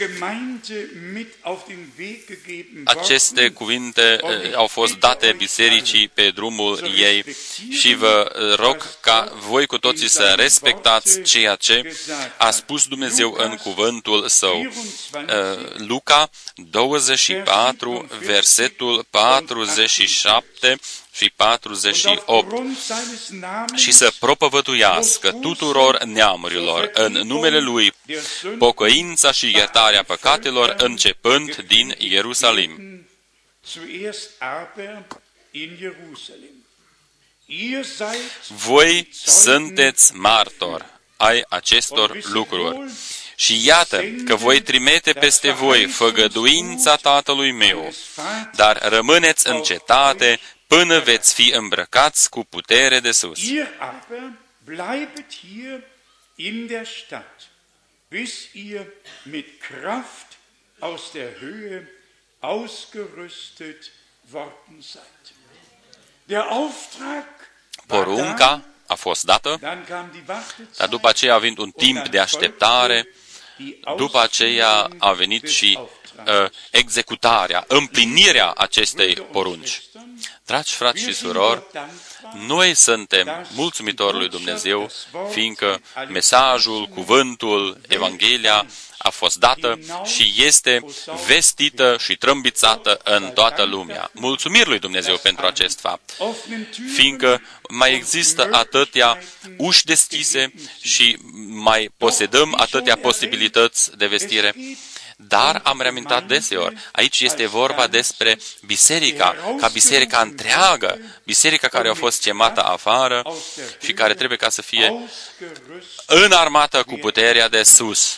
Aceste cuvinte au fost date bisericii pe drumul ei și vă rog ca voi cu toții să respectați ceea ce a spus Dumnezeu în cuvântul Său. Luca 24, versetul 47 și 48. Și să propovăduiască tuturor neamurilor în numele Lui pocăința și iertarea păcatelor începând din Ierusalim. Voi sunteți martori ai acestor lucruri. Și iată că voi trimite peste voi făgăduința Tatălui meu, dar rămâneți în cetate până veți fi îmbrăcați cu putere de sus. Porunca a fost dată, dar după aceea a venit un timp de așteptare, după aceea a venit și executarea, împlinirea acestei porunci. Dragi frați și surori, noi suntem mulțumitori lui Dumnezeu, fiindcă mesajul, cuvântul, Evanghelia a fost dată și este vestită și trâmbițată în toată lumea. Mulțumiri lui Dumnezeu pentru acest fapt, fiindcă mai există atâtea uși deschise și mai posedăm atâtea posibilități de vestire. Dar am reamintat deseori, aici este vorba despre biserica, ca biserica întreagă, biserica care a fost chemată afară și care trebuie ca să fie înarmată cu puterea de sus.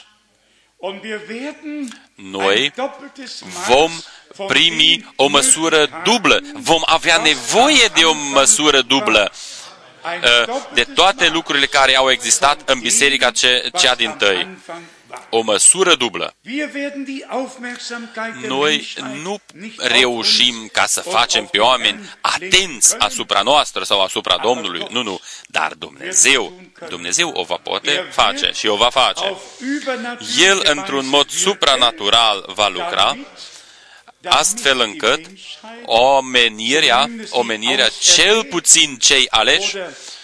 Noi vom primi o măsură dublă, vom avea nevoie de o măsură dublă de toate lucrurile care au existat în biserica cea dintâi. O măsură dublă. Noi nu reușim ca să facem pe oameni atenți asupra noastră sau asupra Domnului. Nu. Dar Dumnezeu o va poate face și o va face. El, într-un mod supranatural, va lucra, astfel încât omenirea, cel puțin cei aleși,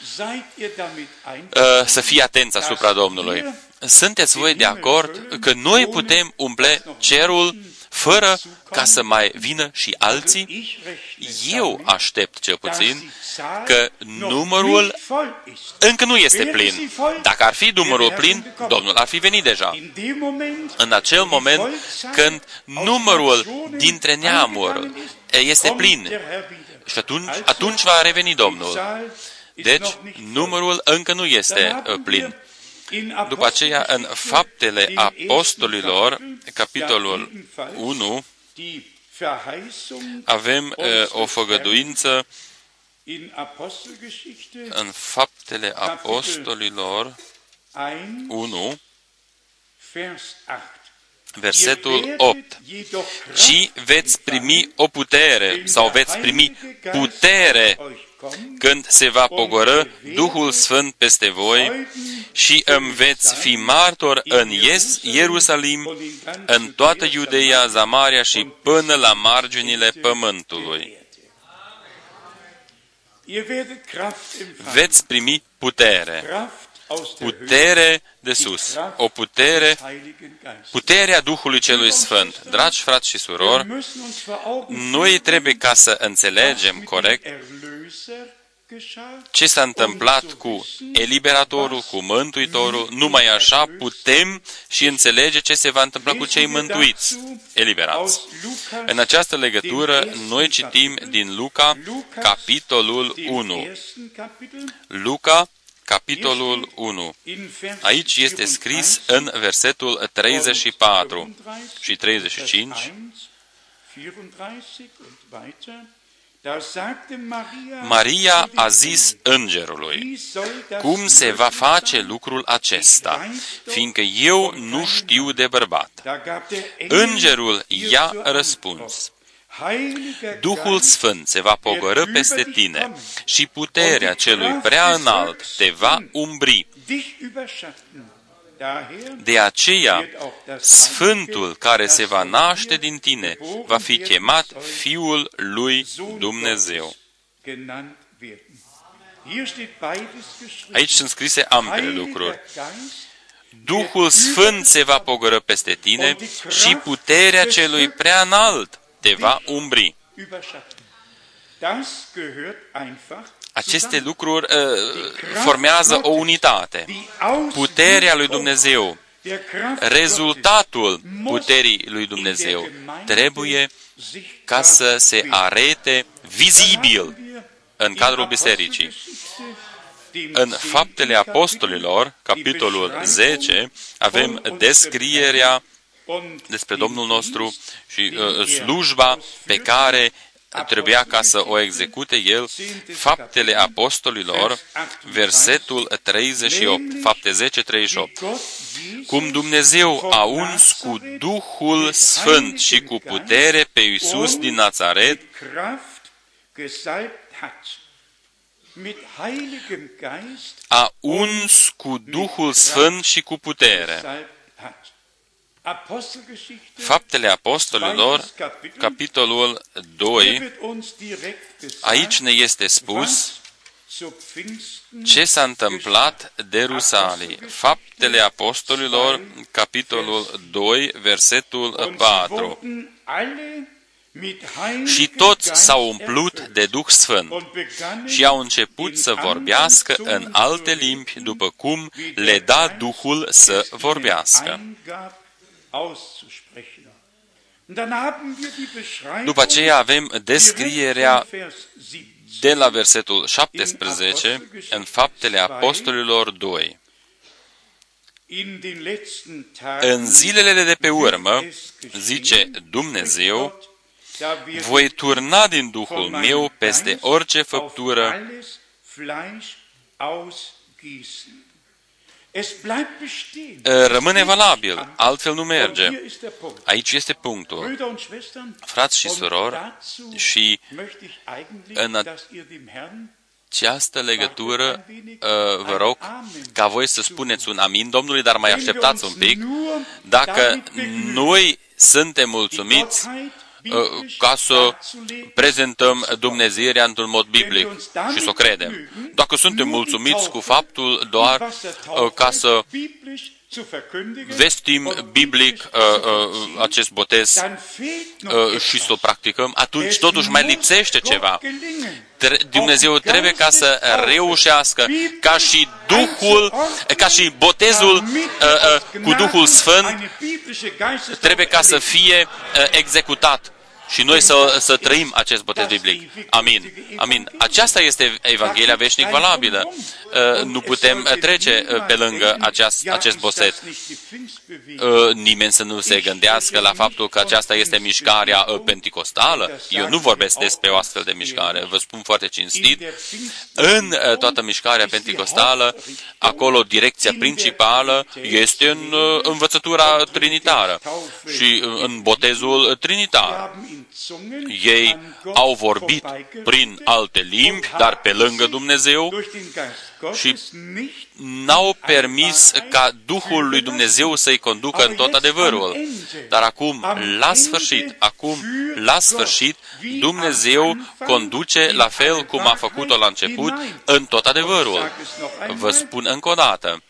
să fie atenți asupra Domnului. Sunteți voi de acord că noi putem umple cerul fără ca să mai vină și alții? Eu aștept cel puțin că numărul încă nu este plin. Dacă ar fi numărul plin, Domnul ar fi venit deja. În acel moment când numărul dintre neamuri este plin și atunci va reveni Domnul. Deci, numărul încă nu este plin. După aceea, în Faptele Apostolilor, capitolul 1, avem o făgăduință în Faptele Apostolilor 1, versetul 8. Ci veți primi o putere, sau veți primi putere când se va pogorî Duhul Sfânt peste voi și îmi veți fi martor în Ierusalim, în toată Iudeia, Samaria și până la marginile pământului. Veți primi putere. Putere de sus. O putere, puterea Duhului Celui Sfânt. Dragi frați și surori, noi trebuie ca să înțelegem corect ce s-a întâmplat cu eliberatorul, cu mântuitorul, numai așa putem și înțelege ce se va întâmpla cu cei mântuiți, eliberați. În această legătură, noi citim din Luca, capitolul 1. Luca, capitolul 1. Aici este scris în versetul 34 și 35. Maria a zis îngerului: cum se va face lucrul acesta, fiindcă eu nu știu de bărbat? Îngerul i-a răspuns: Duhul Sfânt se va pogorî peste tine și puterea celui prea înalt te va umbri. De aceea, Sfântul care se va naște din tine va fi chemat Fiul lui Dumnezeu. Aici sunt scrise ambele lucruri. Duhul Sfânt se va pogorî peste tine și puterea celui prea înalt te va umbri. Aceste lucruri formează o unitate. Puterea lui Dumnezeu, rezultatul puterii lui Dumnezeu trebuie ca să se arete vizibil în cadrul bisericii. În Faptele Apostolilor, capitolul 10, avem descrierea despre Domnul nostru și slujba pe care trebuia ca să o execute el. Faptele Apostolilor, versetul 38, Fapte 10, 38. Cum Dumnezeu a uns cu Duhul Sfânt și cu putere pe Iisus din Nazaret, a uns cu Duhul Sfânt și cu putere. Faptele Apostolilor, capitolul 2, aici ne este spus ce s-a întâmplat de Rusalii. Faptele Apostolilor, capitolul 2, versetul 4. Și toți s-au umplut de Duh Sfânt și au început să vorbească în alte limbi, după cum le da Duhul să vorbească. După aceea avem descrierea de la versetul 17 în Faptele Apostolilor 2. În zilele de pe urmă, zice Dumnezeu, voi turna din Duhul meu peste orice făptură rămâne valabil, altfel nu merge. Aici este punctul. Frați și surori, și în această legătură vă rog ca voi să spuneți un amin Domnului, dar mai așteptați un pic. Dacă noi suntem mulțumiți ca să prezentăm Dumnezeirea într-un mod biblic și să o credem. Dacă suntem mulțumiți cu faptul doar ca să vestim biblic acest botez și să o practicăm, atunci totuși mai lipsește ceva. Dumnezeu trebuie ca să reușească ca și Duhul, ca și botezul cu Duhul Sfânt trebuie ca să fie executat și noi să trăim acest botez biblic. Amin. Amin. Aceasta este Evanghelia veșnic valabilă. Nu putem trece pe lângă acest botez. Nimeni să nu se gândească la faptul că aceasta este mișcarea penticostală. Eu nu vorbesc despre o astfel de mișcare. Vă spun foarte cinstit. În toată mișcarea penticostală, acolo direcția principală este în învățătura trinitară și în botezul trinitar. Ei au vorbit prin alte limbi, dar pe lângă Dumnezeu, și n-au permis ca Duhul lui Dumnezeu să-i conducă în tot adevărul. Dar acum, la sfârșit, Dumnezeu conduce la fel cum a făcut-o la început în tot adevărul. Vă spun încă o dată,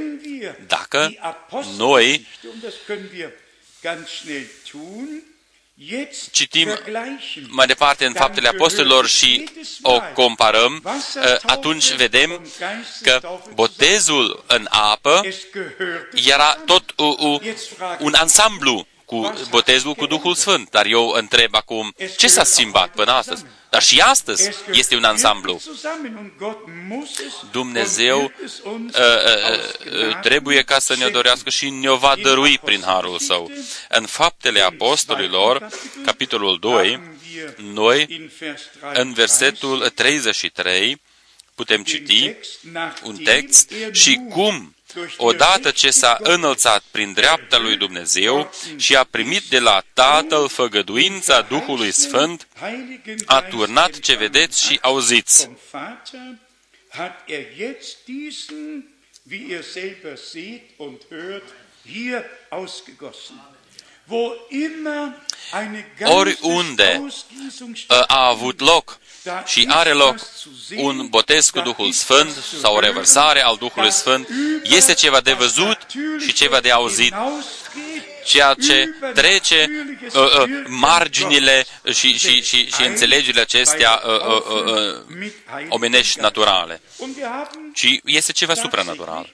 dacă noi citim mai departe în Faptele Apostolilor și o comparăm, atunci vedem că botezul în apă era tot un ansamblu cu botezul cu Duhul Sfânt. Dar eu întreb acum, ce s-a schimbat până astăzi? Dar și astăzi este un ansamblu. Dumnezeu trebuie ca să ne dorească și ne-o va dărui prin harul Său. În Faptele Apostolilor, capitolul 2, noi, în versetul 33, putem citi un text și cum, odată ce s-a înălțat prin dreapta lui Dumnezeu și a primit de la Tatăl făgăduința Duhului Sfânt, a turnat ce vedeți și auziți. Oriunde a avut loc și are loc un botez cu Duhul Sfânt sau o revărsare al Duhului Sfânt, este ceva de văzut și ceva de auzit, ceea ce trece marginile și înțelegerile acestea omenești naturale. Și este ceva supranatural.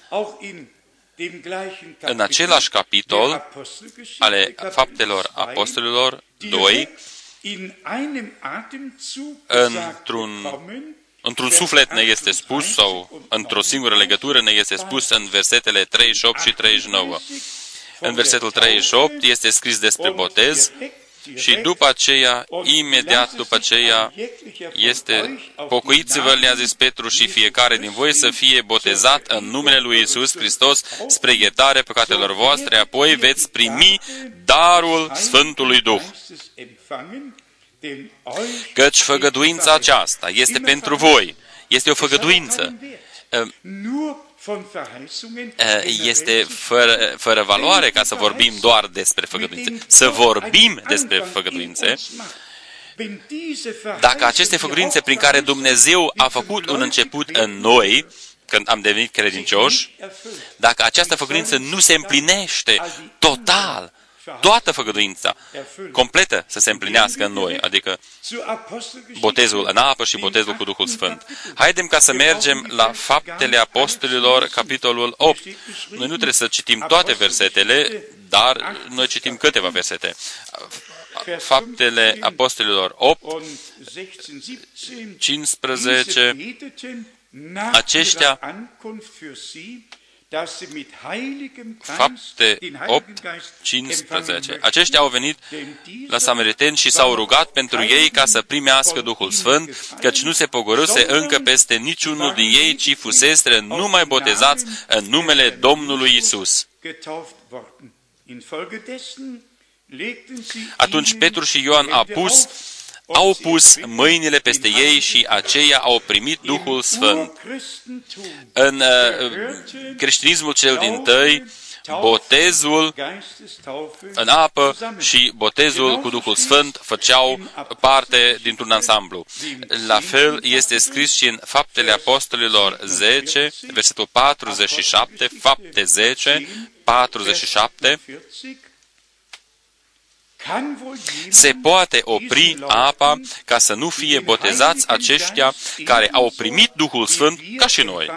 În același capitol ale Faptelor Apostolilor 2, într-un suflet ne este spus, sau într-o singură legătură ne este spus în versetele 38 și 39. În versetul 38 este scris despre botez și după aceea, imediat după aceea, este pocăiți-vă, le-a zis Petru, și fiecare din voi să fie botezat în numele lui Iisus Hristos spre iertarea păcatelor voastre, apoi veți primi darul Sfântului Duh. Căci făgăduința aceasta este pentru voi. Este o făgăduință. Este fără valoare ca să vorbim doar despre făgăduințe. Să vorbim despre făgăduințe. Dacă aceste făgăduințe prin care Dumnezeu a făcut un început în noi, când am devenit credincioși, dacă această făgăduință nu se împlinește total, toată făgăduința completă să se împlinească în noi, adică botezul în apă și botezul cu Duhul Sfânt. Haidem ca să mergem la Faptele Apostolilor, capitolul 8. Noi nu trebuie să citim toate versetele, dar noi citim câteva versete. Faptele Apostolilor 8, 15, aceștia, Fapte 8, 15. Aceștia au venit la samariteni și s-au rugat pentru ei ca să primească Duhul Sfânt, căci nu se pogorâse încă peste niciunul din ei, ci fuseseră numai botezați în numele Domnului Iisus. Atunci Petru și Ioan au pus mâinile peste ei și aceia au primit Duhul Sfânt. În creștinismul cel dintâi, botezul în apă și botezul cu Duhul Sfânt făceau parte dintr-un ansamblu. La fel este scris și în Faptele Apostolilor 10, versetul 47, Fapte 10, 47, se poate opri apa ca să nu fie botezați aceștia care au primit Duhul Sfânt ca și noi.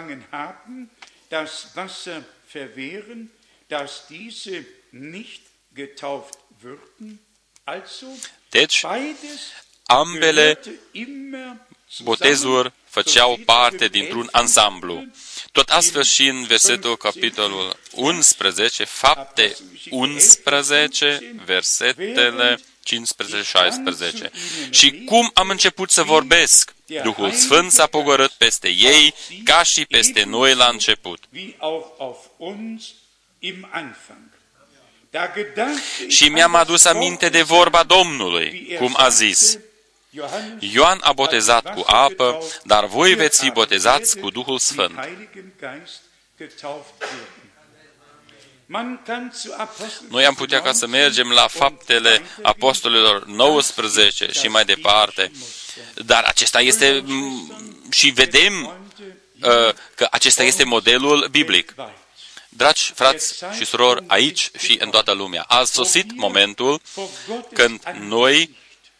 Deci, ambele botezuri făceau parte dintr-un ansamblu. Tot astfel și în versetul capitolul 11, Fapte 11, versetele 15-16. Și cum am început să vorbesc, Duhul Sfânt s-a pogorât peste ei, ca și peste noi la început. Și mi-am adus aminte de vorba Domnului, cum a zis: Ioan a botezat cu apă, dar voi veți fi botezați cu Duhul Sfânt. Noi am putea ca să mergem la Faptele Apostolilor 19 și mai departe, dar acesta este, și vedem că acesta este modelul biblic. Dragi frați și surori, aici și în toată lumea, a sosit momentul când noi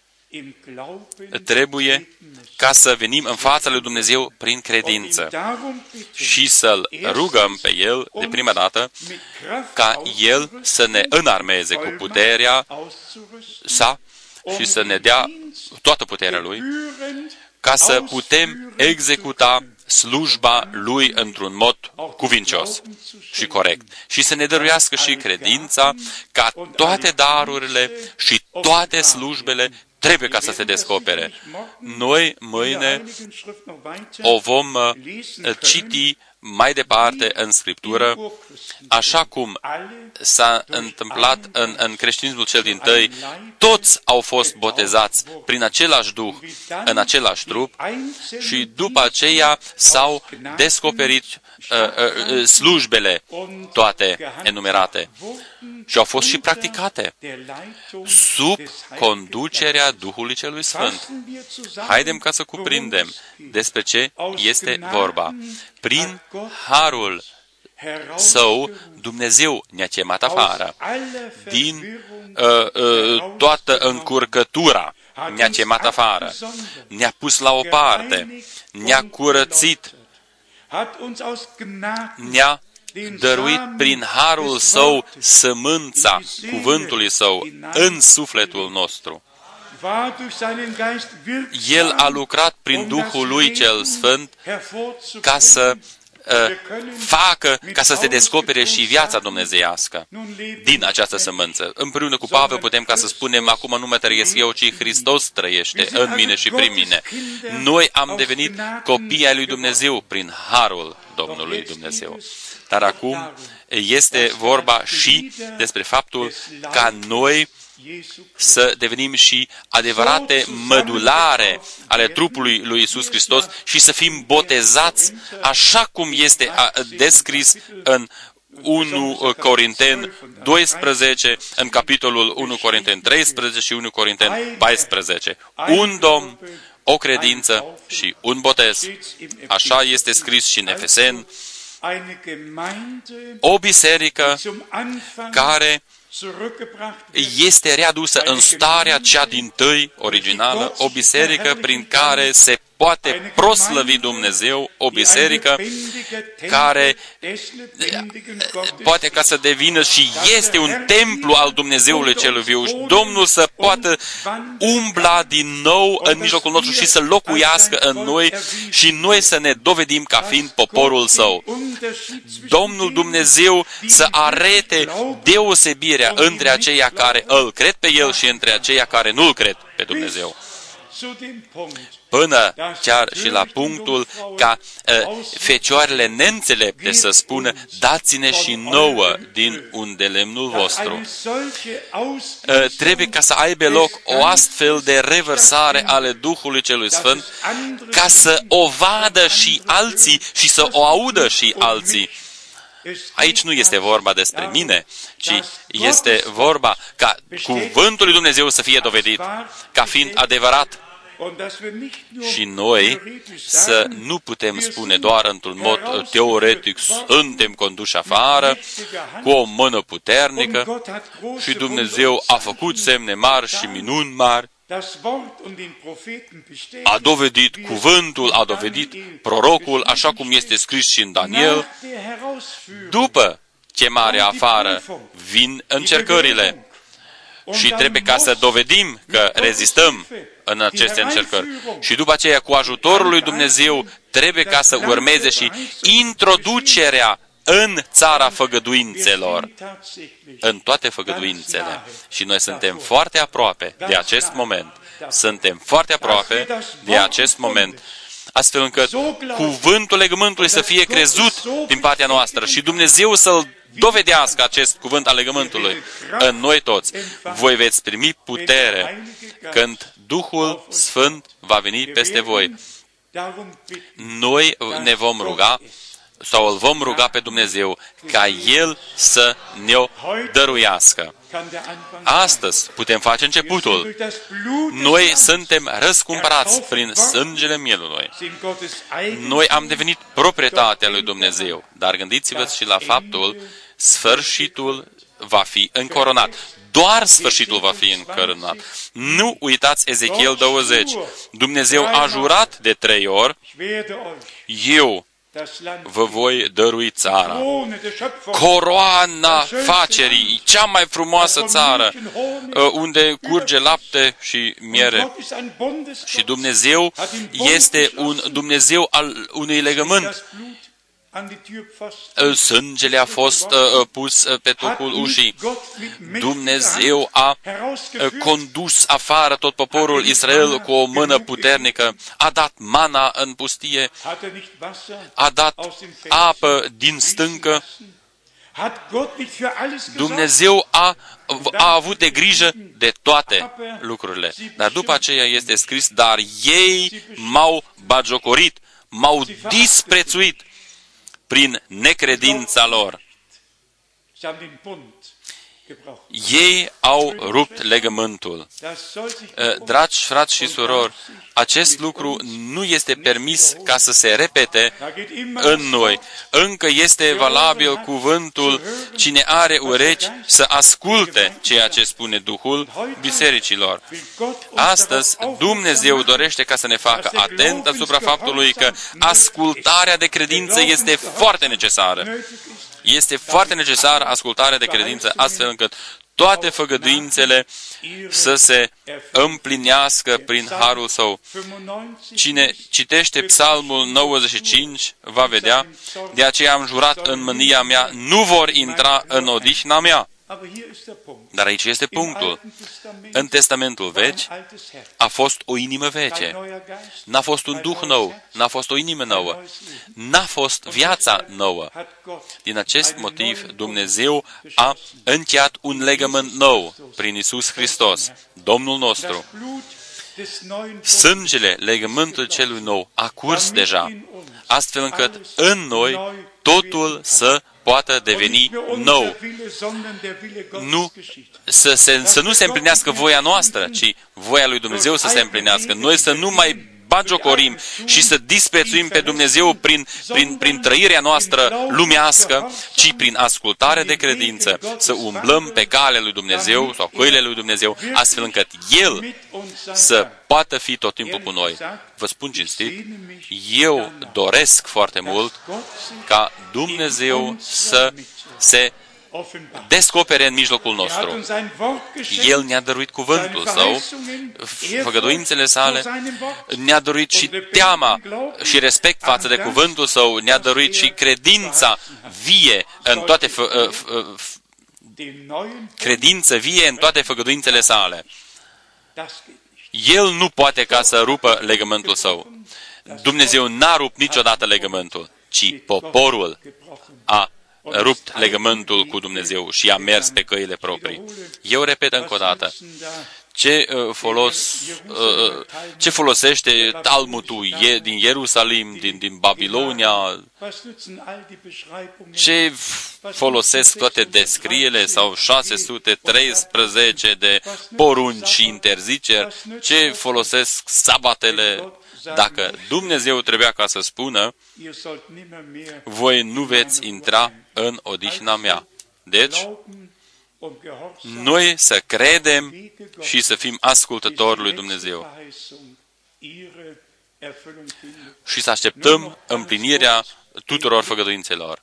trebuie ca să venim în fața lui Dumnezeu prin credință și să-L rugăm pe El de prima dată ca El să ne înarmeze cu puterea sa și să ne dea toată puterea Lui ca să putem executa slujba Lui într-un mod cuvincios și corect. Și să ne dăruiască și credința ca toate darurile și toate slujbele trebuie ca să se descopere. Noi mâine o vom citi mai departe în Scriptură, așa cum s-a întâmplat în creștinismul cel dintâi, toți au fost botezați prin același Duh, în același trup și după aceea s-au descoperit slujbele toate enumerate și au fost și practicate sub conducerea Duhului Celui Sfânt. Haidem ca să cuprindem despre ce este vorba. Prin harul Său, Dumnezeu ne-a chemat afară. Din toată încurcătura ne-a chemat afară. Ne-a pus la o parte. Ne-a curățit. Ne-a dăruit prin harul Său sămânța cuvântului Său în sufletul nostru. El a lucrat prin Duhul Lui cel Sfânt ca să facă, ca să se descopere și viața dumnezeiască din această sămânță. Împreună cu Pavel putem ca să spunem, acum nu mă trăiesc eu, ci Hristos trăiește în mine și prin mine. Noi am devenit copii ai lui Dumnezeu prin harul Domnului Dumnezeu. Dar acum este vorba și despre faptul ca noi să devenim și adevărate mădulare ale trupului lui Iisus Hristos și să fim botezați așa cum este descris în 1 Corinteni 12, în capitolul 1 Corinteni 13 și 1 Corinteni 14. Un Domn, o credință și un botez. Așa este scris și în Efeseni. O biserică care este readusă în starea cea dintâi originală, o biserică prin care se poate proslăvi Dumnezeu, o biserică care poate ca să devină și este un templu al Dumnezeului celui viu. Domnul să poată umbla din nou în mijlocul nostru și să locuiască în noi și noi să ne dovedim ca fiind poporul Său. Domnul Dumnezeu să arete deosebirea între aceia care îl cred pe El și între aceia care nu îl cred pe Dumnezeu. Până chiar și la punctul ca fecioarele neînțelepte să spună, dați-ne și nouă din unde lemnul vostru. Trebuie ca să aibă loc o astfel de revărsare ale Duhului Celui Sfânt, ca să o vadă și alții și să o audă și alții. Aici nu este vorba despre mine, ci este vorba ca cuvântul lui Dumnezeu să fie dovedit ca fiind adevărat. Și noi să nu putem spune doar într-un mod teoretic, suntem conduși afară cu o mână puternică și Dumnezeu a făcut semne mari și minuni mari, a dovedit cuvântul, a dovedit prorocul, așa cum este scris și în Daniel. După chemarea afară vin încercările și trebuie ca să dovedim că rezistăm în aceste încercări. Și după aceea, cu ajutorul lui Dumnezeu, trebuie ca să urmeze și introducerea în țara făgăduințelor, în toate făgăduințele. Și noi suntem foarte aproape de acest moment. Suntem foarte aproape de acest moment, astfel încât cuvântul legământului să fie crezut din partea noastră și Dumnezeu să-L dovedească acest cuvânt al legământului în noi toți. Voi veți primi putere când Duhul Sfânt va veni peste voi. Noi ne vom ruga sau îl vom ruga pe Dumnezeu ca El să ne-o dăruiască. Astăzi putem face începutul. Noi suntem răscumpărați prin sângele mielului. Noi am devenit proprietatea lui Dumnezeu. Dar gândiți-vă și la faptul, sfârșitul va fi încoronat. Doar sfârșitul va fi încoronat. Nu uitați Ezechiel 20. Dumnezeu a jurat de 3 ori, eu vă voi dărui țara. Coroana facerii, cea mai frumoasă țară, unde curge lapte și miere. Și Dumnezeu este un Dumnezeu al unui legământ. Sângele a fost pus pe tocul ușii. Dumnezeu a condus afară tot poporul Israel cu o mână puternică. A dat mana în pustie. A dat apă din stâncă. Dumnezeu a avut de grijă de toate lucrurile. Dar după aceea este scris, dar ei m-au bagiocorit, m-au disprețuit prin necredința lor. Ei au rupt legământul. Dragi frați și surori, acest lucru nu este permis ca să se repete în noi. Încă este valabil cuvântul, cine are urechi să asculte ceea ce spune Duhul bisericilor. Astăzi, Dumnezeu dorește ca să ne facă atent asupra faptului că ascultarea de credință este foarte necesară. Este foarte necesară ascultarea de credință, astfel încât toate făgăduințele să se împlinească prin harul său. Cine citește Psalmul 95 va vedea, de aceea am jurat în mânia mea, nu vor intra în odihna mea. Dar aici este punctul. În Testamentul Vechi a fost o inimă veche. N-a fost un duh nou, n-a fost o inimă nouă, n-a fost viața nouă. Din acest motiv, Dumnezeu a încheiat un legământ nou prin Iisus Hristos, Domnul nostru. Sângele legământului celui nou a curs deja, astfel încât în noi totul să poată deveni nou. Să nu se împlinească voia noastră, ci voia lui Dumnezeu să se împlinească. Noi să nu mai bagiocorim și să disprețuim pe Dumnezeu prin trăirea noastră lumească, ci prin ascultare de credință, să umblăm pe calea lui Dumnezeu sau căile lui Dumnezeu, astfel încât El să poată fi tot timpul cu noi. Vă spun cinstit, eu doresc foarte mult ca Dumnezeu să se descopere în mijlocul nostru. El ne-a dăruit cuvântul Său, făgăduințele Sale, ne-a dăruit și teama și respect față de cuvântul Său, ne-a dăruit și credința vie în toate credință vie în toate făgăduințele Sale. El nu poate ca să rupă legământul Său. Dumnezeu n-a rupt niciodată legământul, ci poporul a rupt legământul cu Dumnezeu și a mers pe căile proprii. Eu repet încă o dată, ce folosește Talmudul din Ierusalim, din Babilonia, ce folosesc toate descrierile sau 613 de porunci și interziceri, ce folosesc sabatele. Dacă Dumnezeu trebuia ca să spună, voi nu veți intra în odihna mea. Deci, noi să credem și să fim ascultători lui Dumnezeu și să așteptăm împlinirea tuturor făgăduințelor.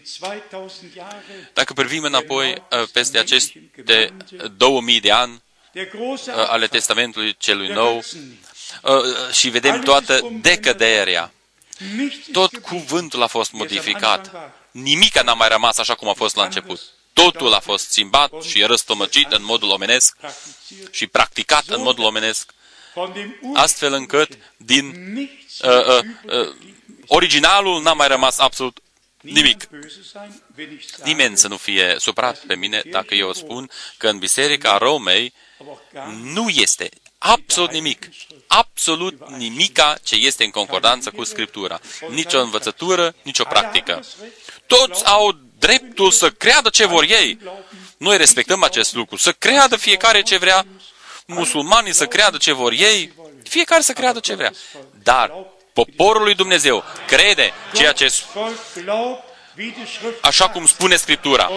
Dacă privim înapoi peste aceste 2000 de ani ale Testamentului celui nou și vedem toată decăderea, tot cuvântul a fost modificat. Nimic n-a mai rămas așa cum a fost la început. Totul a fost schimbat și răstămăcit în modul omenesc și practicat în modul omenesc, astfel încât din originalul n-a mai rămas absolut nimic. Nimeni să nu fie supărat pe mine dacă eu spun că în Biserica Romei nu este absolut nimic. Absolut nimica ce este în concordanță cu Scriptura. Nici o învățătură, nici o practică. Toți au dreptul să creadă ce vor ei. Noi respectăm acest lucru. Să creadă fiecare ce vrea, musulmanii să creadă ce vor ei, fiecare să creadă ce vrea. Dar poporul lui Dumnezeu crede ceea ce, așa cum spune Scriptura.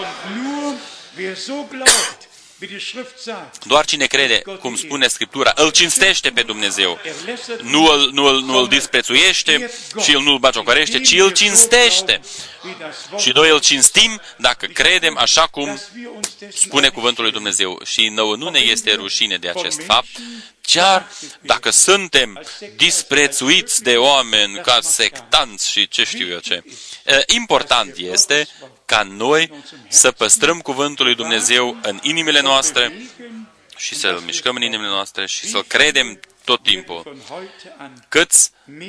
Doar cine crede, cum spune Scriptura, îl cinstește pe Dumnezeu. Nu îl disprețuiește și nu îl bagiocorește, ci îl cinstește. Și noi îl cinstim dacă credem așa cum spune cuvântul lui Dumnezeu. Și nouă nu ne este rușine de acest fapt, chiar dacă suntem disprețuiți de oameni ca sectanți și ce știu eu ce. Important este ca noi să păstrăm cuvântul lui Dumnezeu în inimile noastre și să-l mișcăm în inimile noastre și să-l credem tot timpul. Câți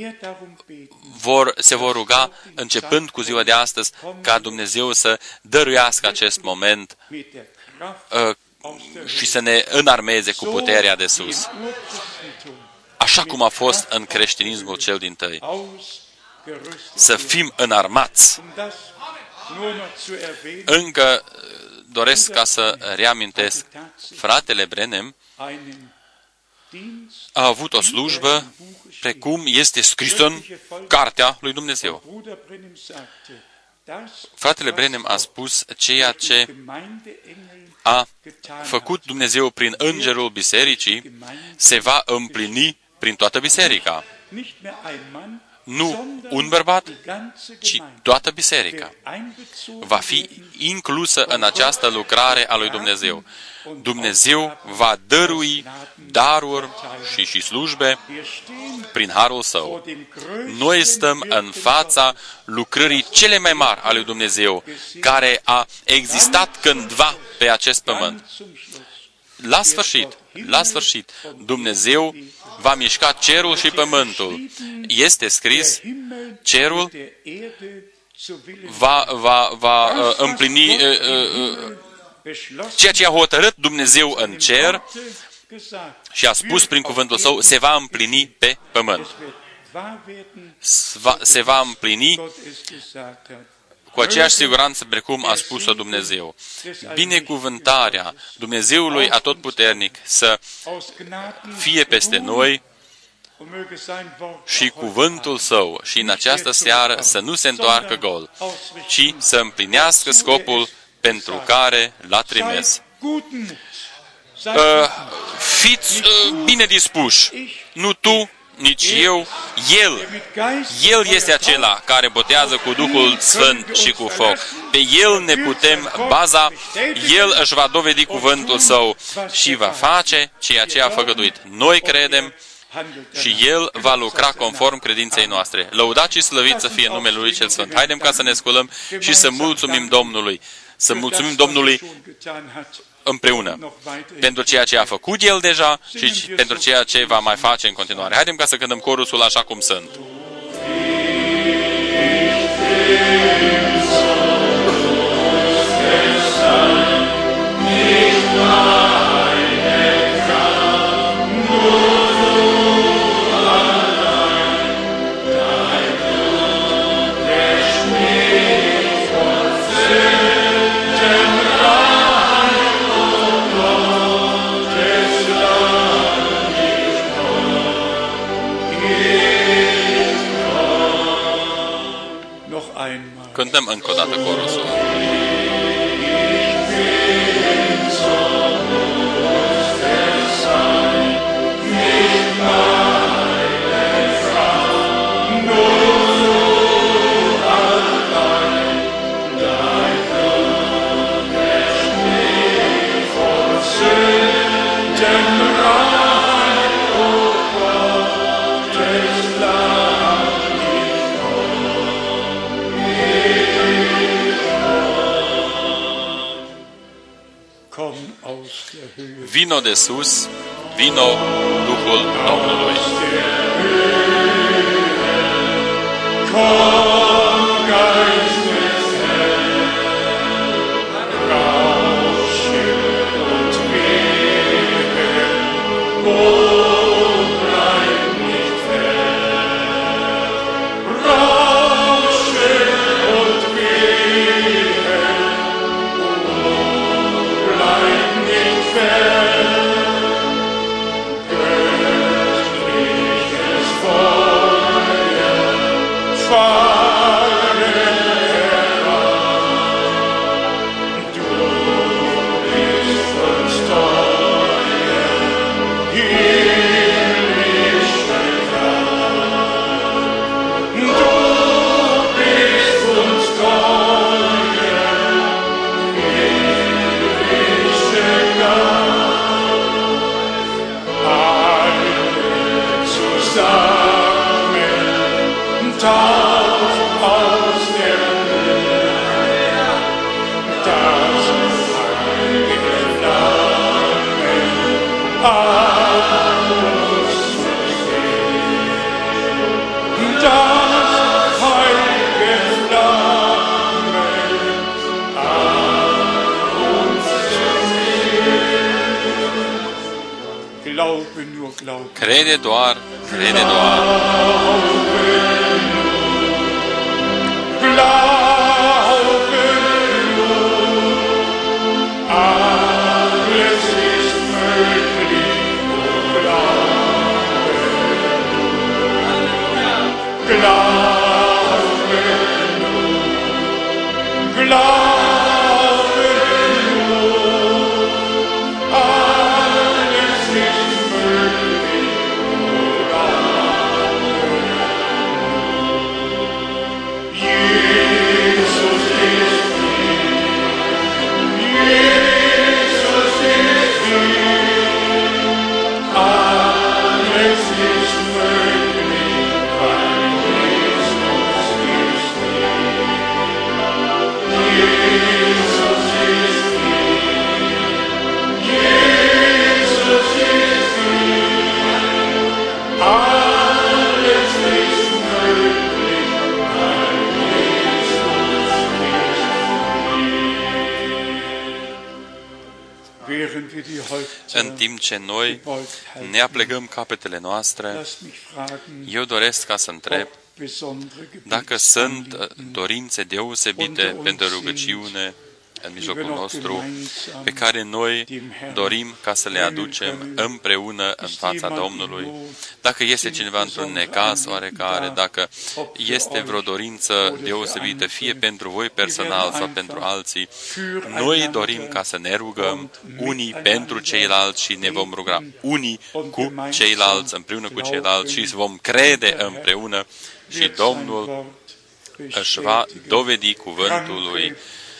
se vor ruga, începând cu ziua de astăzi, ca Dumnezeu să dăruiască acest moment și să ne înarmeze cu puterea de sus. Așa cum a fost în creștinismul cel dintâi. Să fim înarmați. Încă doresc ca să reamintesc, fratele Branham a avut o slujbă precum este scrisă în Cartea lui Dumnezeu. Fratele Branham a spus ceea ce a făcut Dumnezeu prin îngerul bisericii se va împlini prin toată biserica. Nu un bărbat, ci toată biserica va fi inclusă în această lucrare a lui Dumnezeu. Dumnezeu va dărui daruri și slujbe prin harul Său. Noi stăm în fața lucrării cele mai mari a lui Dumnezeu, care a existat cândva pe acest pământ. La sfârșit, Dumnezeu va mișca cerul și pământul. Este scris, cerul va împlini ceea ce a hotărât Dumnezeu în cer și a spus prin cuvântul Său, se va împlini pe pământ. Se va împlini cu aceeași siguranță precum a spus-o Dumnezeu. Binecuvântarea Dumnezeului Atotputernic să fie peste noi și cuvântul Său și în această seară să nu se întoarcă gol, ci să împlinească scopul pentru care l-a trimis. Fiți bine dispuși, nu tu, nici eu, El este acela care botează cu Duhul Sfânt și cu foc. Pe El ne putem baza, El își va dovedi cuvântul Său și va face ceea ce a făgăduit. Noi credem și El va lucra conform credinței noastre. Lăudat și slăvit să fie numele Lui Cel Sfânt. Haidem ca să ne sculăm și să mulțumim Domnului. Să mulțumim Domnului împreună pentru ceea ce a făcut El deja și pentru ceea ce va mai face în continuare. Haidem ca să cântăm corusul așa cum sunt. Cântăm încă o dată corusul. Vino de sus, vino Duhul Domnului. Glaube nur, glaube. Crede doar, crede doar. Glaube nur, alles ist möglich, nur glaube. Glaube nur, glaube nur, alles ist möglich, nur glaube. Jesus ist hier, Jesus ist hier, alles ist möglich, weil Jesus ist hier. Jesus ist hier, Jesus ist hier, alles ist möglich, weil während wir die În Häupter timp ce noi gebeugt ne aplecăm capetele noastre, lass mich fragen, eu doresc ca să întreb ob besondere dacă sunt Gebetsanliegen dorințe deosebite pentru rugăciune în mijlocul nostru, pe care noi dorim ca să le aducem împreună în fața Domnului. Dacă este cineva într-un necaz oarecare, dacă este vreo dorință deosebită, fie pentru voi personal sau pentru alții, noi dorim ca să ne rugăm unii pentru ceilalți și ne vom ruga unii cu ceilalți, împreună cu ceilalți și vom crede împreună și Domnul își va dovedi cuvântul lui.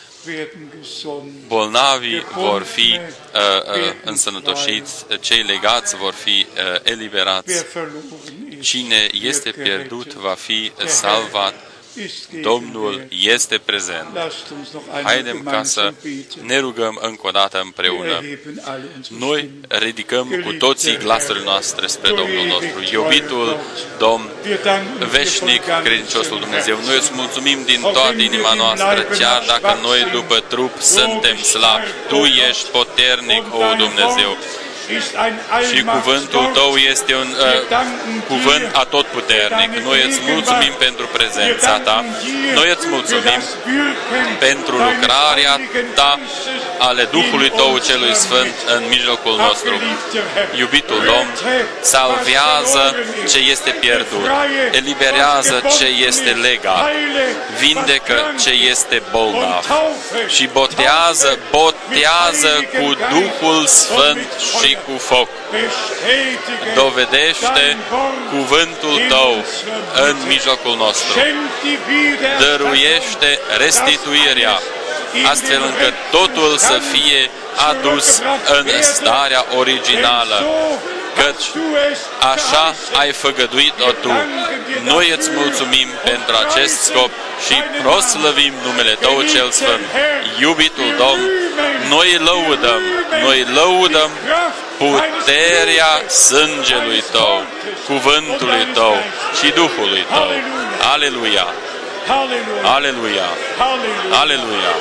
Bolnavii vor fi însănătoșiți, cei legați vor fi eliberați, cine este pierdut va fi salvat, Domnul este prezent. Haidem ca să ne rugăm încă o dată împreună. Noi ridicăm cu toții glasurile noastre spre Domnul nostru. Iubitul Domn, veșnic, credinciosul Dumnezeu, noi îți mulțumim din toată inima noastră, chiar dacă noi după trup suntem slabi. Tu ești puternic, o Dumnezeu. Și cuvântul Tău este un cuvânt atotputernic. Noi îți mulțumim pentru prezența Ta. Noi îți mulțumim pentru lucrarea Ta ale Duhului Tău celui Sfânt în mijlocul nostru. Iubitul Domn, salvează ce este pierdut, eliberează ce este legat, vindecă ce este bolnav și botează cu Duhul Sfânt și cu foc. Dovedește cuvântul Tău în mijlocul nostru. Dăruiește restituirea, astfel încât totul să fie adus în starea originală, căci așa ai făgăduit-o Tu. Noi îți mulțumim pentru acest scop și proslăvim numele Tău cel Sfânt. Iubitul Domn, noi lăudăm puterea sângelui Tău, cuvântului Tău și Duhului Tău. Aleluia! Aleluia! Aleluia!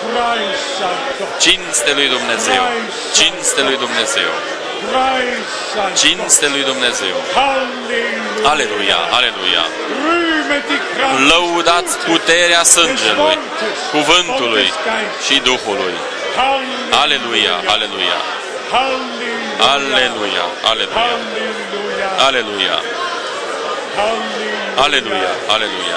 Cinste lui Dumnezeu! Cinste lui Dumnezeu! Cinste lui Dumnezeu! Aleluia! Aleluia! Lăudați puterea sângelui, cuvântului și Duhului. Aleluia! Aleluia! Aleluia! Aleluia! Aleluia! Aleluia! Aleluia!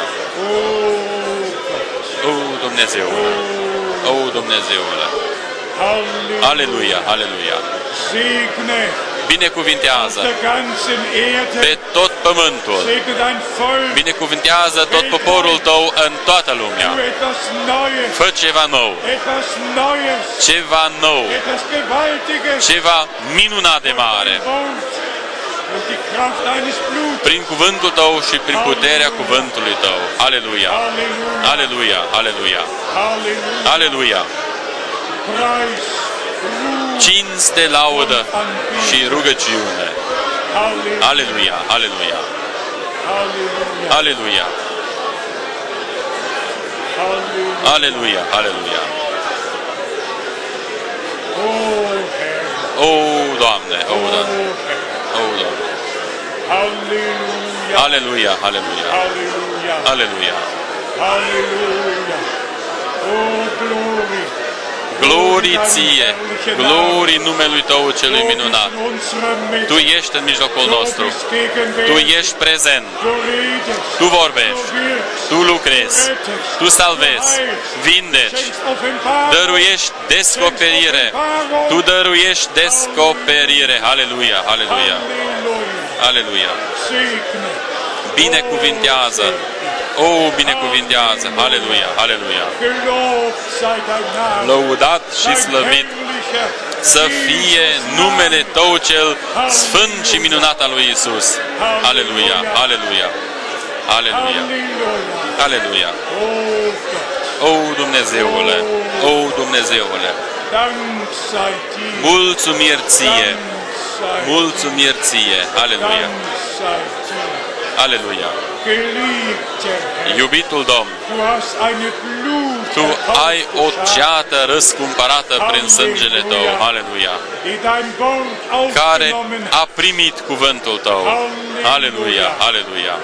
O, Dumnezeule! O, Dumnezeule! Aleluia! Aleluia! Binecuvintează pe tot pământul, binecuvintează tot poporul Tău în toată lumea. Fă ceva nou, ceva nou, ceva minunat de mare, prin cuvântul Tău și prin puterea cuvântului Tău. Aleluia! Aleluia! Aleluia! Aleluia! Cinste, laudă și rugăciune. Aleluia! Aleluia! Aleluia! Aleluia! Aleluia! O, Doamne! O, Doamne! Aleluia, aleluia, aleluia. Glorii ție, glorii numelui Tău celui minunat. Tu ești în mijlocul nostru. Tu ești prezent. Tu vorbești. Tu lucrezi. Tu salvezi. Vindeci. Dăruiești descoperire. Tu dăruiești descoperire. Aleluia, aleluia, aleluia. Binecuvintează. O, binecuvintează. Aleluia, aleluia. Lăudat și slăvit să fie numele Tău cel sfânt și minunat al lui Iisus. Aleluia, aleluia, aleluia, aleluia. O, Dumnezeule, o, Dumnezeule, mulțumiri ție, mulțumiri ție. Aleluia, aleluia. Iubitul Domn, Tu ai o ceată răscumpărată prin sângele Tău, aleluia, care a primit cuvântul Tău, aleluia, aleluia.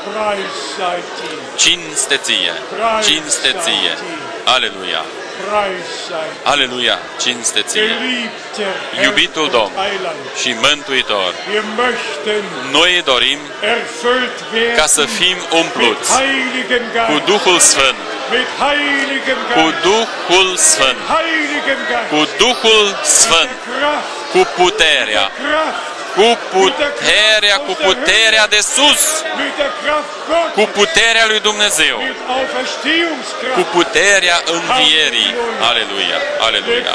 Cinste ție, cinste ție, aleluia, aleluia, cinste ție. Iubitul Domn și Mântuitor, noi dorim ca să fim umpluți cu Duhul Sfânt, cu Duhul Sfânt, cu Duhul Sfânt, cu puterea, cu puterea, cu puterea de sus, cu puterea lui Dumnezeu, cu puterea învierii. Aleluia, aleluia.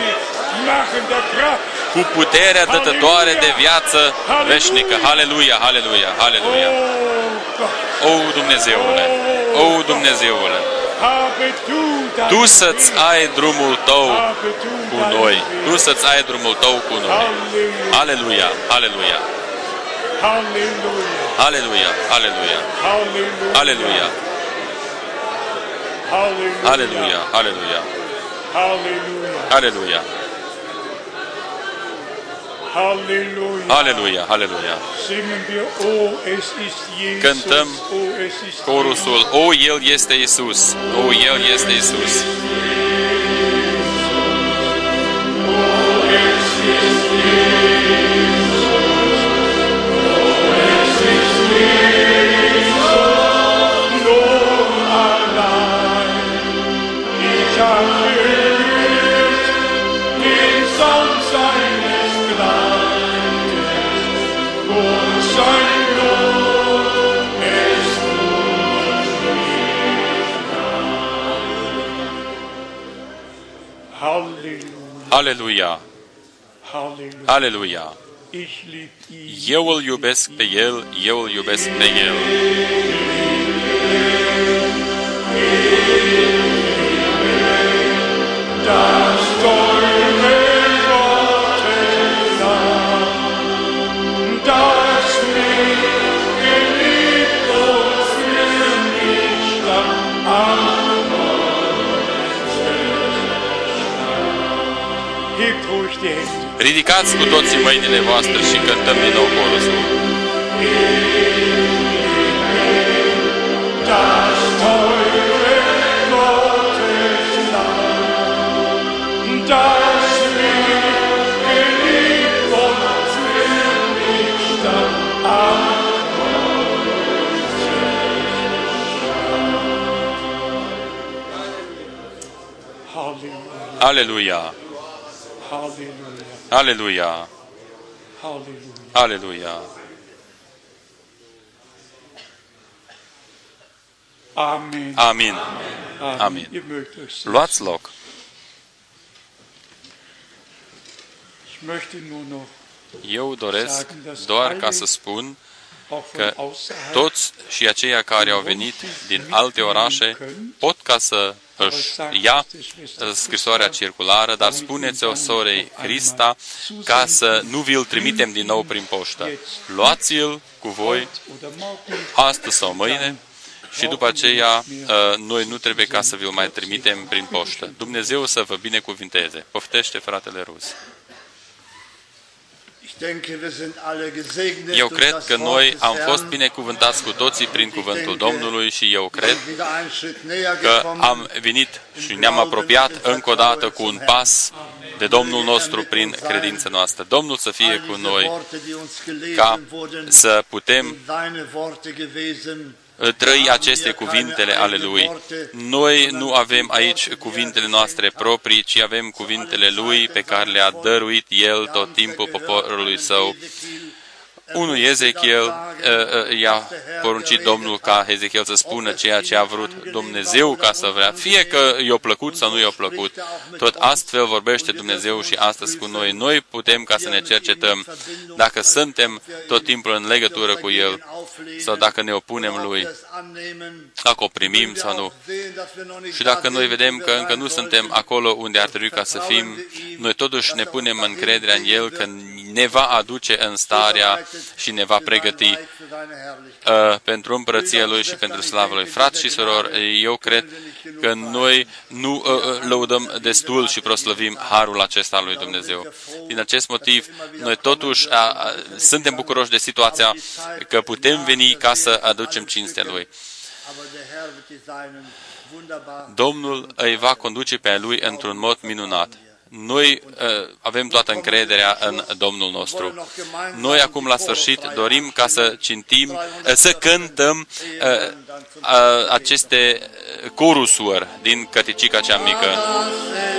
Cu puterea dătătoare de viață veșnică. Aleluia, aleluia, aleluia. O, Dumnezeule, o, Dumnezeule, Tu să-ți ai drumul Tău cu noi. Tu să-ți ai drumul Tău cu noi. Aleluia, aleluia. Aleluia, aleluia. Aleluia. Aleluia, aleluia. Aleluia. Aleluia, aleluia. Cântăm corusul: O, El este Iisus, O, El este Iisus. Aleluia! Aleluia! Eu îl iubesc pe El, eu îl iubesc pe El. Ridicați cu toții mâinile voastre și cântăm din nou corusul. Aleluia! Aleluia! Aleluia! Amen. Amin! Amin! Luați loc! Eu doresc doar ca să spun că toți și aceia care au venit din alte orașe pot ca să își ia scrisoarea circulară, dar spuneți-o sorei Crista ca să nu vi-l trimitem din nou prin poștă. Luați-l cu voi astăzi sau mâine și după aceea noi nu trebuie ca să vi-l mai trimitem prin poștă. Dumnezeu să vă binecuvinteze. Poftește, fratele Rus. Eu cred că noi am fost binecuvântați cu toții prin cuvântul Domnului și eu cred că am venit și ne-am apropiat încă o dată cu un pas de Domnul nostru prin credința noastră. Domnul să fie cu noi ca să putem trăi aceste cuvintele ale Lui. Noi nu avem aici cuvintele noastre proprii, ci avem cuvintele Lui pe care le-a dăruit El tot timpul poporului Său. Unul Ezechiel i-a poruncit Domnul ca Ezechiel să spună ceea ce a vrut Dumnezeu ca să vrea. Fie că i-a plăcut sau nu i-a plăcut. Tot astfel vorbește Dumnezeu și astăzi cu noi. Noi putem ca să ne cercetăm dacă suntem tot timpul în legătură cu El sau dacă ne opunem Lui, dacă o primim sau nu. Și dacă noi vedem că încă nu suntem acolo unde ar trebui ca să fim, noi totuși ne punem încrederea în El că ne va aduce în starea și ne va pregăti pentru împărăția Lui și pentru slavă Lui. Frați și surori, eu cred că noi nu lăudăm destul și proslăvim harul acesta al lui Dumnezeu. Din acest motiv, noi totuși suntem bucuroși de situația că putem veni ca să aducem cinstea Lui. Domnul îi va conduce pe Lui într-un mod minunat. Noi avem toată încrederea în Domnul nostru. Noi acum la sfârșit dorim ca să cintim, să cântăm aceste corusuri din căticica cea mică.